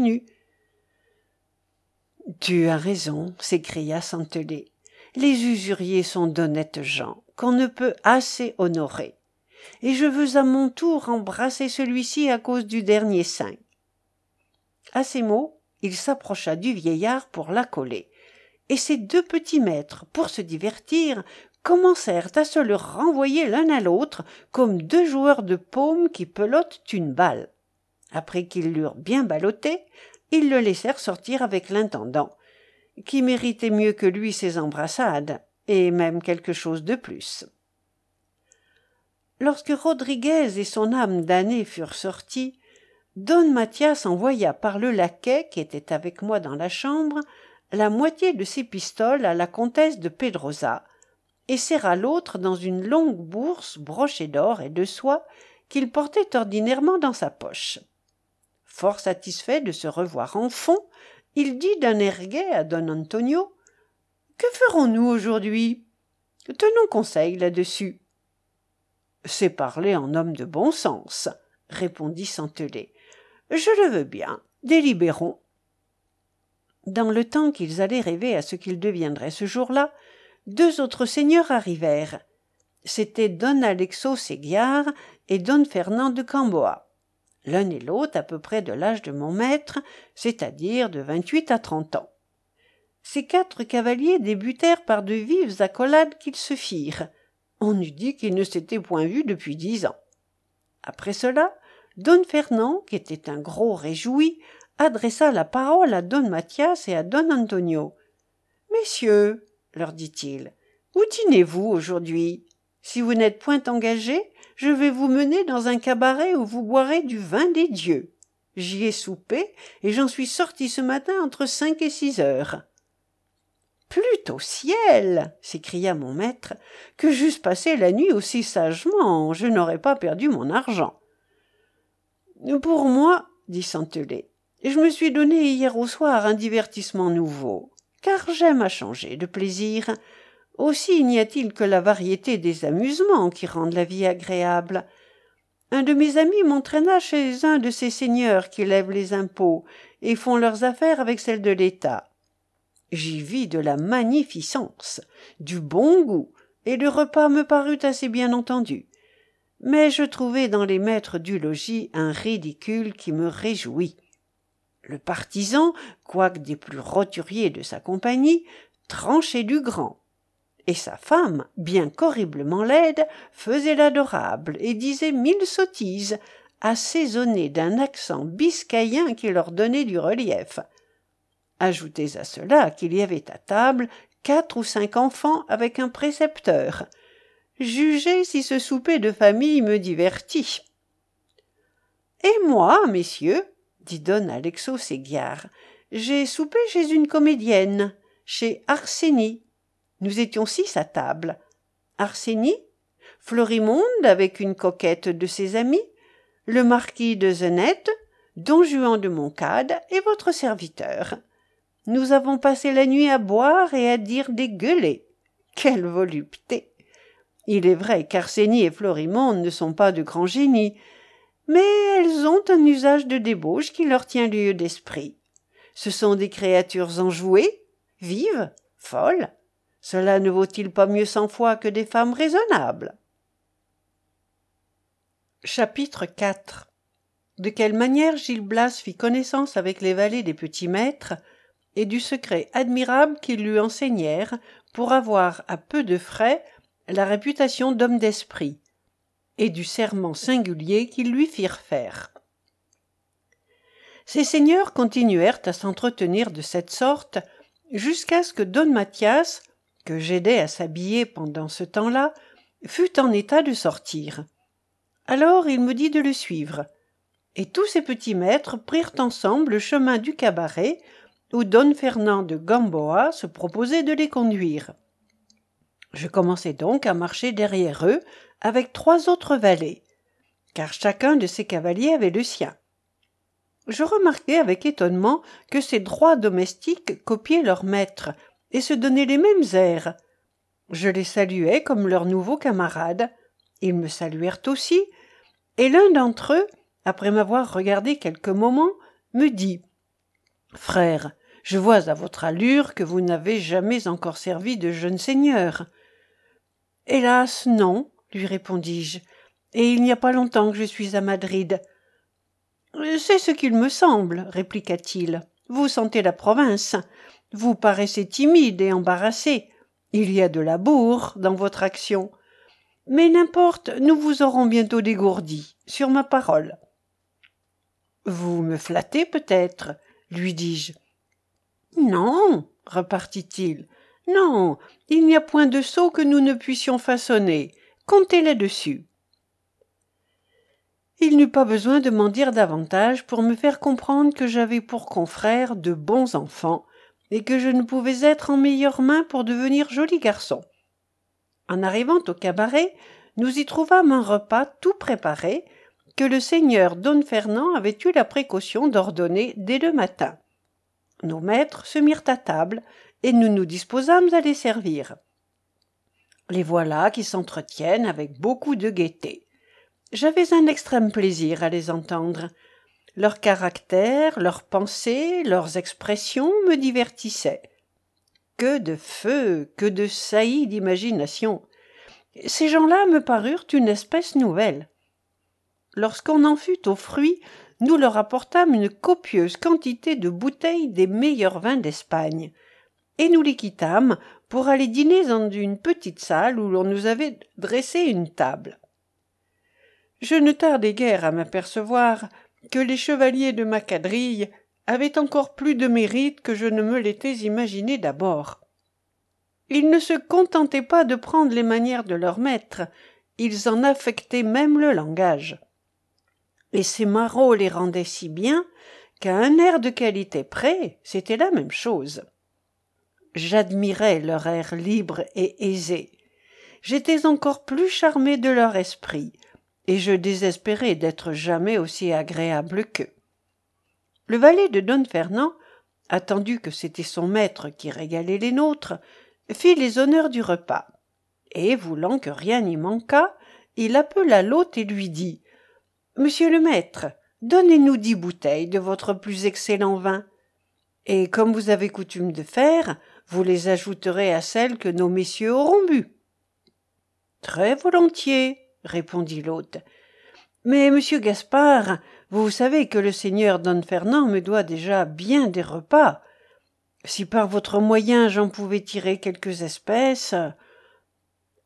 Tu as raison, » s'écria Santelet. « Les usuriers sont d'honnêtes gens qu'on ne peut assez honorer. Et je veux à mon tour embrasser celui-ci à cause du dernier cinq. » À ces mots, il s'approcha du vieillard pour l'accoler, et ses deux petits maîtres, pour se divertir, commencèrent à se le renvoyer l'un à l'autre comme deux joueurs de paume qui pelotent une balle. Après qu'ils l'eurent bien ballotté, ils le laissèrent sortir avec l'intendant, qui méritait mieux que lui ses embrassades, et même quelque chose de plus. Lorsque Rodriguez et son âme damnée furent sortis, don Mathias envoya par le laquais qui était avec moi dans la chambre la moitié de ses pistoles à la comtesse de Pedrosa, et serra l'autre dans une longue bourse brochée d'or et de soie qu'il portait ordinairement dans sa poche. Fort satisfait de se revoir en fond, il dit d'un air gai à don Antonio « Que ferons-nous aujourd'hui? Tenons conseil là-dessus. »« C'est parler en homme de bon sens, » répondit Santelet. « Je le veux bien, délibérons. » Dans le temps qu'ils allaient rêver à ce qu'il deviendrait ce jour-là, deux autres seigneurs arrivèrent. C'étaient don Alexo Seguiar et don Fernand de Gamboa. L'un et l'autre à peu près de l'âge de mon maître, c'est-à-dire de vingt-huit à trente ans. Ces quatre cavaliers débutèrent par de vives accolades qu'ils se firent. On eût dit qu'ils ne s'étaient point vus depuis dix ans. Après cela, don Fernand, qui était un gros réjoui, adressa la parole à don Mathias et à don Antonio. « Messieurs, leur dit-il, où dînez-vous aujourd'hui? Si vous n'êtes point engagés, je vais vous mener dans un cabaret où vous boirez du vin des dieux. J'y ai soupé et j'en suis sorti ce matin entre cinq et six heures. » « Plût au ciel, s'écria mon maître, que j'eusse passé la nuit aussi sagement, je n'aurais pas perdu mon argent. Pour moi, dit Santelet, je me suis donné hier au soir un divertissement nouveau, car j'aime à changer de plaisir. Aussi n'y a-t-il que la variété des amusements qui rendent la vie agréable. Un de mes amis m'entraîna chez un de ces seigneurs qui lèvent les impôts et font leurs affaires avec celles de l'État. J'y vis de la magnificence, du bon goût, et le repas me parut assez bien entendu. Mais je trouvai dans les maîtres du logis un ridicule qui me réjouit. Le partisan, quoique des plus roturiers de sa compagnie, tranchait du grand. Et sa femme, bien qu'horriblement laide, faisait l'adorable et disait mille sottises, assaisonnées d'un accent biscayen qui leur donnait du relief. Ajoutez à cela qu'il y avait à table quatre ou cinq enfants avec un précepteur. Jugez si ce souper de famille me divertit. « Et moi, messieurs, dit don Alexo Seguiar, j'ai soupé chez une comédienne, chez Arsénie. Nous étions six à table. Arsénie, Florimonde avec une coquette de ses amis, le marquis de Zenette, don Juan de Moncade et votre serviteur. Nous avons passé la nuit à boire et à dire des gueulets. Quelle volupté! Il est vrai qu'Arsénie et Florimonde ne sont pas de grands génies, mais elles ont un usage de débauche qui leur tient lieu d'esprit. Ce sont des créatures enjouées, vives, folles. Cela ne vaut-il pas mieux cent fois que des femmes raisonnables? Chapitre quatre. De quelle manière Gil Blas fit connaissance avec les valets des petits maîtres, et du secret admirable qu'ils lui enseignèrent pour avoir à peu de frais la réputation d'homme d'esprit, et du serment singulier qu'ils lui firent faire. Ces seigneurs continuèrent à s'entretenir de cette sorte jusqu'à ce que don Mathias, que j'aidai à s'habiller pendant ce temps-là, fût en état de sortir. Alors il me dit de le suivre, et tous ces petits maîtres prirent ensemble le chemin du cabaret où don Fernand de Gamboa se proposait de les conduire. Je commençai donc à marcher derrière eux avec trois autres valets, car chacun de ces cavaliers avait le sien. Je remarquai avec étonnement que ces droits domestiques copiaient leurs maîtres et se donnaient les mêmes airs. Je les saluai comme leurs nouveaux camarades. Ils me saluèrent aussi, et l'un d'entre eux, après m'avoir regardé quelques moments, me dit « Frère, je vois à votre allure que vous n'avez jamais encore servi de jeune seigneur. »« Hélas, non, lui répondis-je, et il n'y a pas longtemps que je suis à Madrid. »« C'est ce qu'il me semble, répliqua-t-il. Vous sentez la province. Vous paraissez timide et embarrassé. Il y a de la bourre dans votre action. Mais n'importe, nous vous aurons bientôt dégourdi, sur ma parole. »« Vous me flattez peut-être, lui dis-je. »« Non, repartit-il. Non, il n'y a point de sot que nous ne puissions façonner. Comptez là-dessus. » Il n'eut pas besoin de m'en dire davantage pour me faire comprendre que j'avais pour confrères de bons enfants et que je ne pouvais être en meilleures mains pour devenir joli garçon. En arrivant au cabaret, nous y trouvâmes un repas tout préparé, que le seigneur Don Fernand avait eu la précaution d'ordonner dès le matin. Nos maîtres se mirent à table, et nous nous disposâmes à les servir. Les voilà qui s'entretiennent avec beaucoup de gaieté. J'avais un extrême plaisir à les entendre. Leur caractère, leurs pensées, leurs expressions me divertissaient. Que de feu, que de saillies d'imagination! Ces gens-là me parurent une espèce nouvelle. Lorsqu'on en fut aux fruits, nous leur apportâmes une copieuse quantité de bouteilles des meilleurs vins d'Espagne, et nous les quittâmes pour aller dîner dans une petite salle où l'on nous avait dressé une table. Je ne tardai guère à m'apercevoir que les chevaliers de ma quadrille avaient encore plus de mérite que je ne me l'étais imaginé d'abord. Ils ne se contentaient pas de prendre les manières de leur maître, ils en affectaient même le langage. Et ces marauds les rendaient si bien qu'à un air de qualité près, c'était la même chose. J'admirais leur air libre et aisé. J'étais encore plus charmé de leur esprit, et je désespérais d'être jamais aussi agréable qu'eux. Le valet de Don Fernand, attendu que c'était son maître qui régalait les nôtres, fit les honneurs du repas, et, voulant que rien n'y manquât, il appela l'hôte et lui dit « Monsieur le maître, donnez-nous dix bouteilles de votre plus excellent vin, et comme vous avez coutume de faire, vous les ajouterez à celles que nos messieurs auront bu. »« Très volontiers, » répondit l'hôte. « Mais, monsieur Gaspard, vous savez que le seigneur Don Fernand me doit déjà bien des repas. Si par votre moyen j'en pouvais tirer quelques espèces... »« Oh !»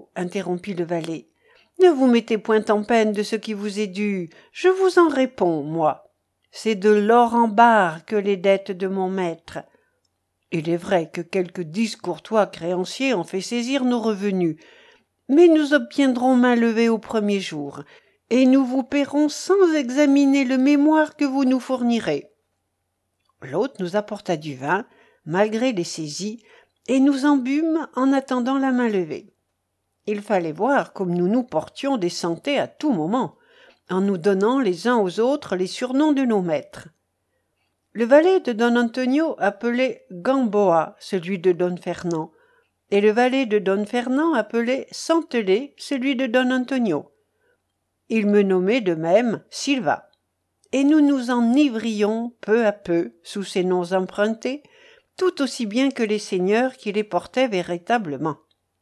interrompit le valet. « Ne vous mettez point en peine de ce qui vous est dû, je vous en réponds, moi. C'est de l'or en barre que les dettes de mon maître. Il est vrai que quelques discourtois créanciers ont fait saisir nos revenus, mais nous obtiendrons main levée au premier jour, et nous vous paierons sans examiner le mémoire que vous nous fournirez. » L'hôte nous apporta du vin, malgré les saisies, et nous en bûmes en attendant la main levée. Il fallait voir comme nous nous portions des santés à tout moment, en nous donnant les uns aux autres les surnoms de nos maîtres. Le valet de Don Antonio appelait Gamboa celui de Don Fernand, et le valet de Don Fernand appelait Santelé celui de Don Antonio. Il me nommait de même Silva, et nous nous enivrions peu à peu sous ces noms empruntés, tout aussi bien que les seigneurs qui les portaient véritablement.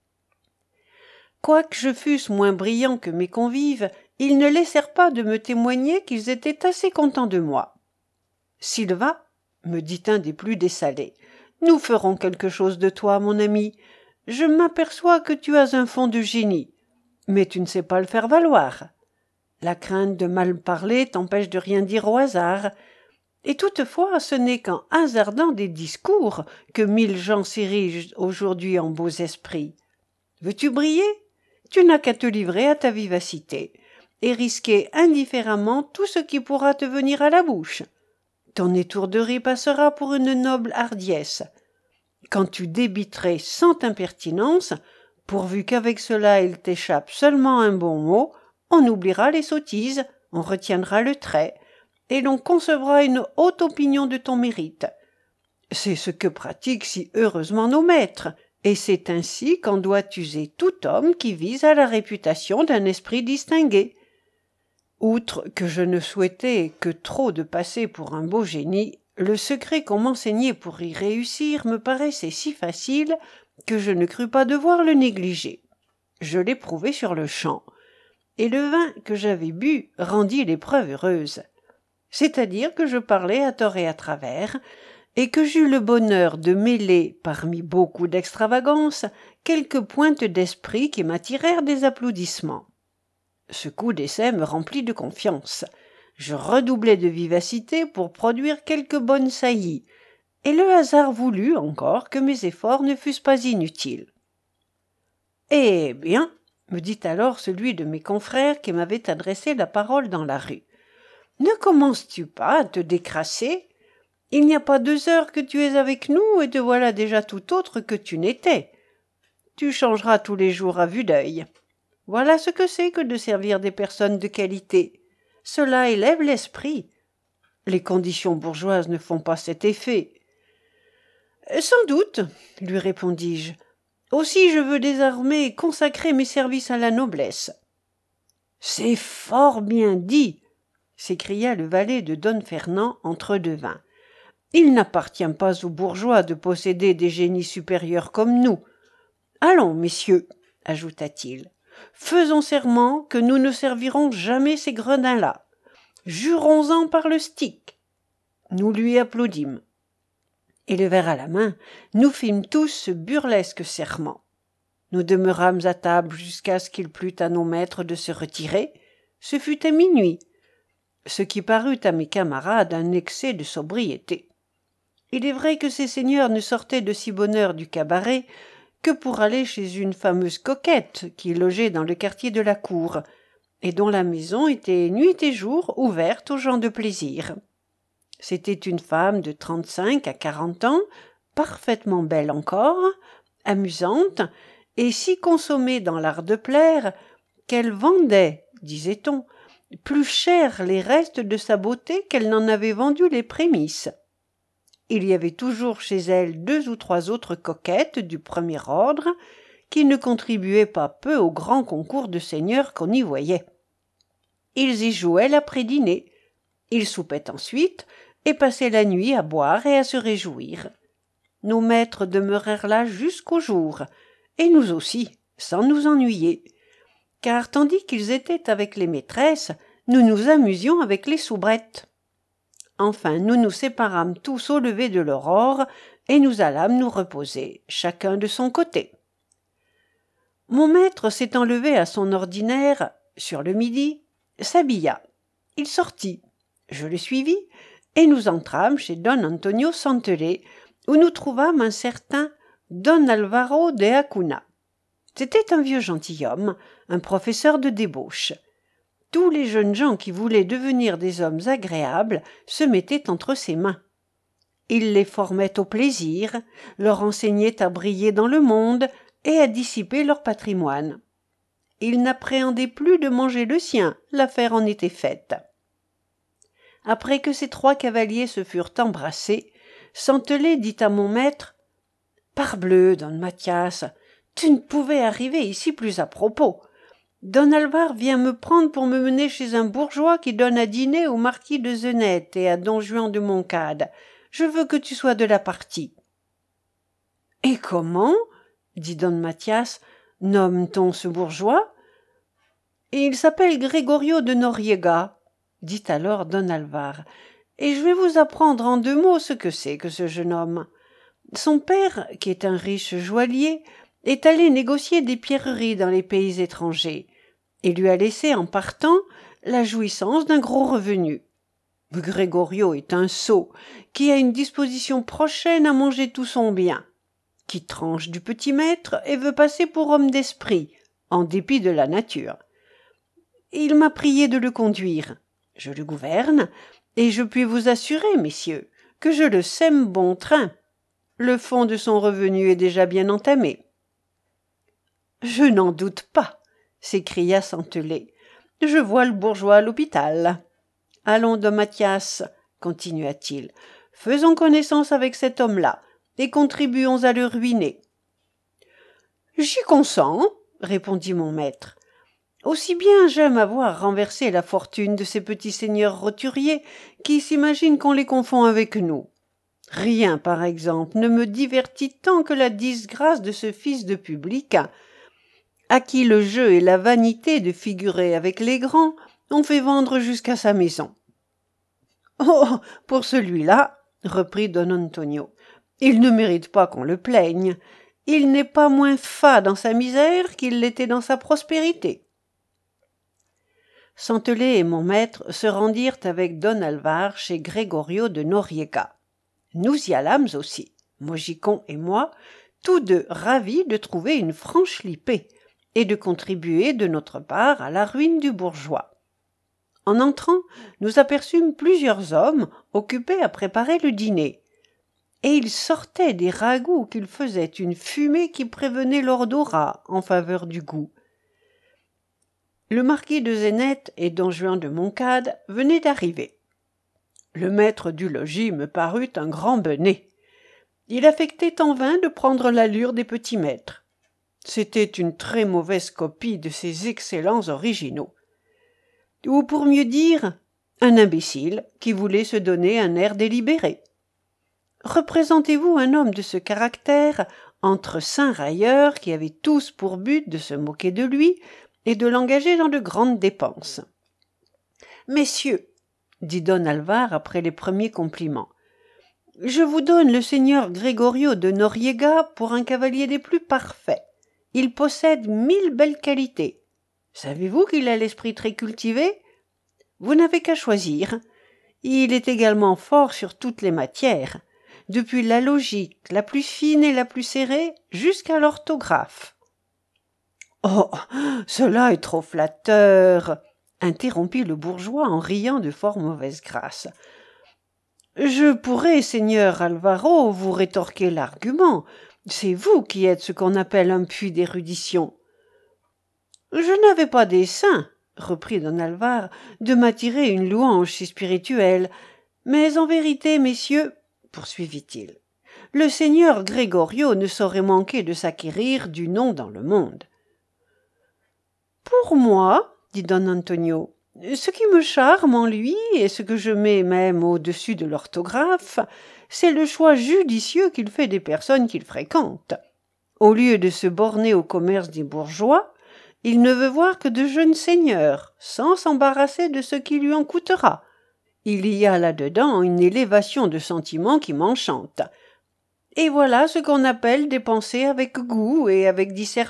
Quoique je fusse moins brillant que mes convives, ils ne laissèrent pas de me témoigner qu'ils étaient assez contents de moi. « Silva, » me dit un des plus dessalés, « nous ferons quelque chose de toi, mon ami. Je m'aperçois que tu as un fond de génie, mais tu ne sais pas le faire valoir. La crainte de mal parler t'empêche de rien dire au hasard, et toutefois ce n'est qu'en hasardant des discours que mille gens s'érigent aujourd'hui en beaux esprits. Veux-tu briller? Tu n'as qu'à te livrer à ta vivacité, et risquer indifféremment tout ce qui pourra te venir à la bouche. Ton étourderie passera pour une noble hardiesse. Quand tu débiterais sans impertinence, pourvu qu'avec cela il t'échappe seulement un bon mot, on oubliera les sottises, on retiendra le trait, et l'on concevra une haute opinion de ton mérite. C'est ce que pratiquent si heureusement nos maîtres, et c'est ainsi qu'en doit user tout homme qui vise à la réputation d'un esprit distingué. Outre que je ne souhaitais que trop de passer pour un beau génie, le secret qu'on m'enseignait pour y réussir me paraissait si facile que je ne crus pas devoir le négliger. Je l'éprouvai sur le champ, et le vin que j'avais bu rendit l'épreuve heureuse. C'est-à-dire que je parlais à tort et à travers, et que j'eus le bonheur de mêler, parmi beaucoup d'extravagance, quelques pointes d'esprit qui m'attirèrent des applaudissements. Ce coup d'essai me remplit de confiance. Je redoublai de vivacité pour produire quelques bonnes saillies, et le hasard voulut encore que mes efforts ne fussent pas inutiles. « Eh bien, » me dit alors celui de mes confrères qui m'avait adressé la parole dans la rue, « ne commences-tu pas à te décrasser? Il n'y a pas deux heures que tu es avec nous et te voilà déjà tout autre que tu n'étais. Tu changeras tous les jours à vue d'œil. Voilà ce que c'est que de servir des personnes de qualité. Cela élève l'esprit. Les conditions bourgeoises ne font pas cet effet. Sans doute, lui répondis-je. Aussi je veux désormais consacrer mes services à la noblesse. C'est fort bien dit, s'écria le valet de don Fernand entre deux vins. Il n'appartient pas aux bourgeois de posséder des génies supérieurs comme nous. Allons, messieurs, ajouta-t-il, faisons serment que nous ne servirons jamais ces gredins-là. Jurons-en par le stick. Nous lui applaudîmes. Et le verre à la main, nous fîmes tous ce burlesque serment. Nous demeurâmes à table jusqu'à ce qu'il plût à nos maîtres de se retirer. Ce fut à minuit, ce qui parut à mes camarades un excès de sobriété. Il est vrai que ces seigneurs ne sortaient de si bonne heure du cabaret que pour aller chez une fameuse coquette qui logeait dans le quartier de la cour, et dont la maison était nuit et jour ouverte aux gens de plaisir. C'était une femme de trente-cinq à quarante ans, parfaitement belle encore, amusante, et si consommée dans l'art de plaire qu'elle vendait, disait-on, plus cher les restes de sa beauté qu'elle n'en avait vendu les prémices. Il y avait toujours chez elle deux ou trois autres coquettes du premier ordre qui ne contribuaient pas peu au grand concours de seigneurs qu'on y voyait. Ils y jouaient l'après-dîner, ils soupaient ensuite et passaient la nuit à boire et à se réjouir. Nos maîtres demeurèrent là jusqu'au jour, et nous aussi, sans nous ennuyer, car tandis qu'ils étaient avec les maîtresses, nous nous amusions avec les soubrettes. Enfin, nous nous séparâmes tous au lever de l'aurore, et nous allâmes nous reposer, chacun de son côté. Mon maître s'étant levé à son ordinaire, sur le midi, s'habilla. Il sortit, je le suivis, et nous entrâmes chez don Antonio Santelé, où nous trouvâmes un certain don Alvaro de Acuna. C'était un vieux gentilhomme, un professeur de débauche. Tous les jeunes gens qui voulaient devenir des hommes agréables se mettaient entre ses mains. Il les formait au plaisir, leur enseignait à briller dans le monde et à dissiper leur patrimoine. Il n'appréhendait plus de manger le sien, l'affaire en était faite. Après que ces trois cavaliers se furent embrassés, Santelé dit à mon maître « Parbleu, don Mathias, tu ne pouvais arriver ici plus à propos. Don Alvar vient me prendre pour me mener chez un bourgeois qui donne à dîner au marquis de Zenette et à don Juan de Moncade. Je veux que tu sois de la partie. »« Et comment, dit don Mathias, nomme-t-on ce bourgeois ? » ?»« Il s'appelle Gregorio de Noriega, dit alors don Alvar, et je vais vous apprendre en deux mots ce que c'est que ce jeune homme. Son père, qui est un riche joaillier, est allé négocier des pierreries dans les pays étrangers, et lui a laissé en partant la jouissance d'un gros revenu. Gregorio est un sot, qui a une disposition prochaine à manger tout son bien, qui tranche du petit maître et veut passer pour homme d'esprit, en dépit de la nature. Il m'a prié de le conduire. Je le gouverne, et je puis vous assurer, messieurs, que je le sème bon train. Le fond de son revenu est déjà bien entamé. « Je n'en doute pas, » s'écria Santelé. « Je vois le bourgeois à l'hôpital. Allons, don Mathias, continua-t-il, faisons connaissance avec cet homme-là, et contribuons à le ruiner. »« J'y consens, » répondit mon maître. « Aussi bien j'aime avoir renversé la fortune de ces petits seigneurs roturiers qui s'imaginent qu'on les confond avec nous. Rien, par exemple, ne me divertit tant que la disgrâce de ce fils de publicain, à qui le jeu et la vanité de figurer avec les grands ont fait vendre jusqu'à sa maison. »« Oh, pour celui-là, reprit don Antonio, il ne mérite pas qu'on le plaigne. Il n'est pas moins fat dans sa misère qu'il l'était dans sa prospérité. » Santelé et mon maître se rendirent avec don Alvar chez Gregorio de Noriega. Nous y allâmes aussi, Mogicon et moi, tous deux ravis de trouver une franche lipée et de contribuer de notre part à la ruine du bourgeois. En entrant, nous aperçûmes plusieurs hommes occupés à préparer le dîner, et ils sortaient des ragoûts qu'ils faisaient une fumée qui prévenait l'odorat en faveur du goût. Le marquis de Zéneth et don Juan de Moncade venaient d'arriver. Le maître du logis me parut un grand benêt. Il affectait en vain de prendre l'allure des petits maîtres. C'était une très mauvaise copie de ces excellents originaux. Ou pour mieux dire, un imbécile qui voulait se donner un air délibéré. Représentez-vous un homme de ce caractère, entre saints railleurs qui avaient tous pour but de se moquer de lui et de l'engager dans de grandes dépenses. « Messieurs, dit don Alvar après les premiers compliments, je vous donne le seigneur Gregorio de Noriega pour un cavalier des plus parfaits. Il possède mille belles qualités. Savez-vous qu'il a l'esprit très cultivé? Vous n'avez qu'à choisir. Il est également fort sur toutes les matières, depuis la logique, la plus fine et la plus serrée, jusqu'à l'orthographe. »« Oh, cela est trop flatteur !» interrompit le bourgeois en riant de fort mauvaise grâce. « Je pourrais, seigneur Alvaro, vous rétorquer l'argument. C'est vous qui êtes ce qu'on appelle un puits d'érudition. »« Je n'avais pas dessein, reprit don Alvar, de m'attirer une louange si spirituelle. Mais en vérité, messieurs, poursuivit-il, le seigneur Gregorio ne saurait manquer de s'acquérir du nom dans le monde. »« Pour moi, dit don Antonio, ce qui me charme en lui, et ce que je mets même au-dessus de l'orthographe, c'est le choix judicieux qu'il fait des personnes qu'il fréquente. Au lieu de se borner au commerce des bourgeois, il ne veut voir que de jeunes seigneurs, sans s'embarrasser de ce qui lui en coûtera. Il y a là-dedans une élévation de sentiments qui m'enchante. Et voilà ce qu'on appelle dépenser avec goût et avec discernement. »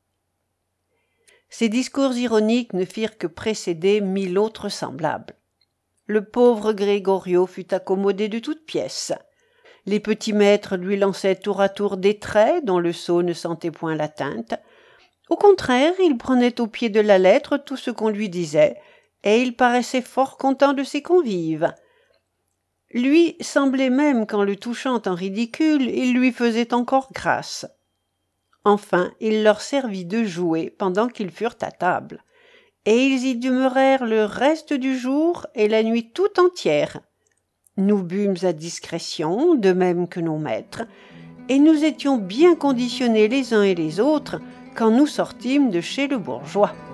Ces discours ironiques ne firent que précéder mille autres semblables. Le pauvre Gregorio fut accommodé de toutes pièces. Les petits maîtres lui lançaient tour à tour des traits dont le sot ne sentait point la teinte. Au contraire, il prenait au pied de la lettre tout ce qu'on lui disait, et il paraissait fort content de ses convives. Lui semblait même qu'en le touchant en ridicule, il lui faisait encore grâce. Enfin, il leur servit de jouet pendant qu'ils furent à table, et ils y demeurèrent le reste du jour et la nuit tout entière. Nous bûmes à discrétion, de même que nos maîtres, et nous étions bien conditionnés les uns et les autres quand nous sortîmes de chez le bourgeois.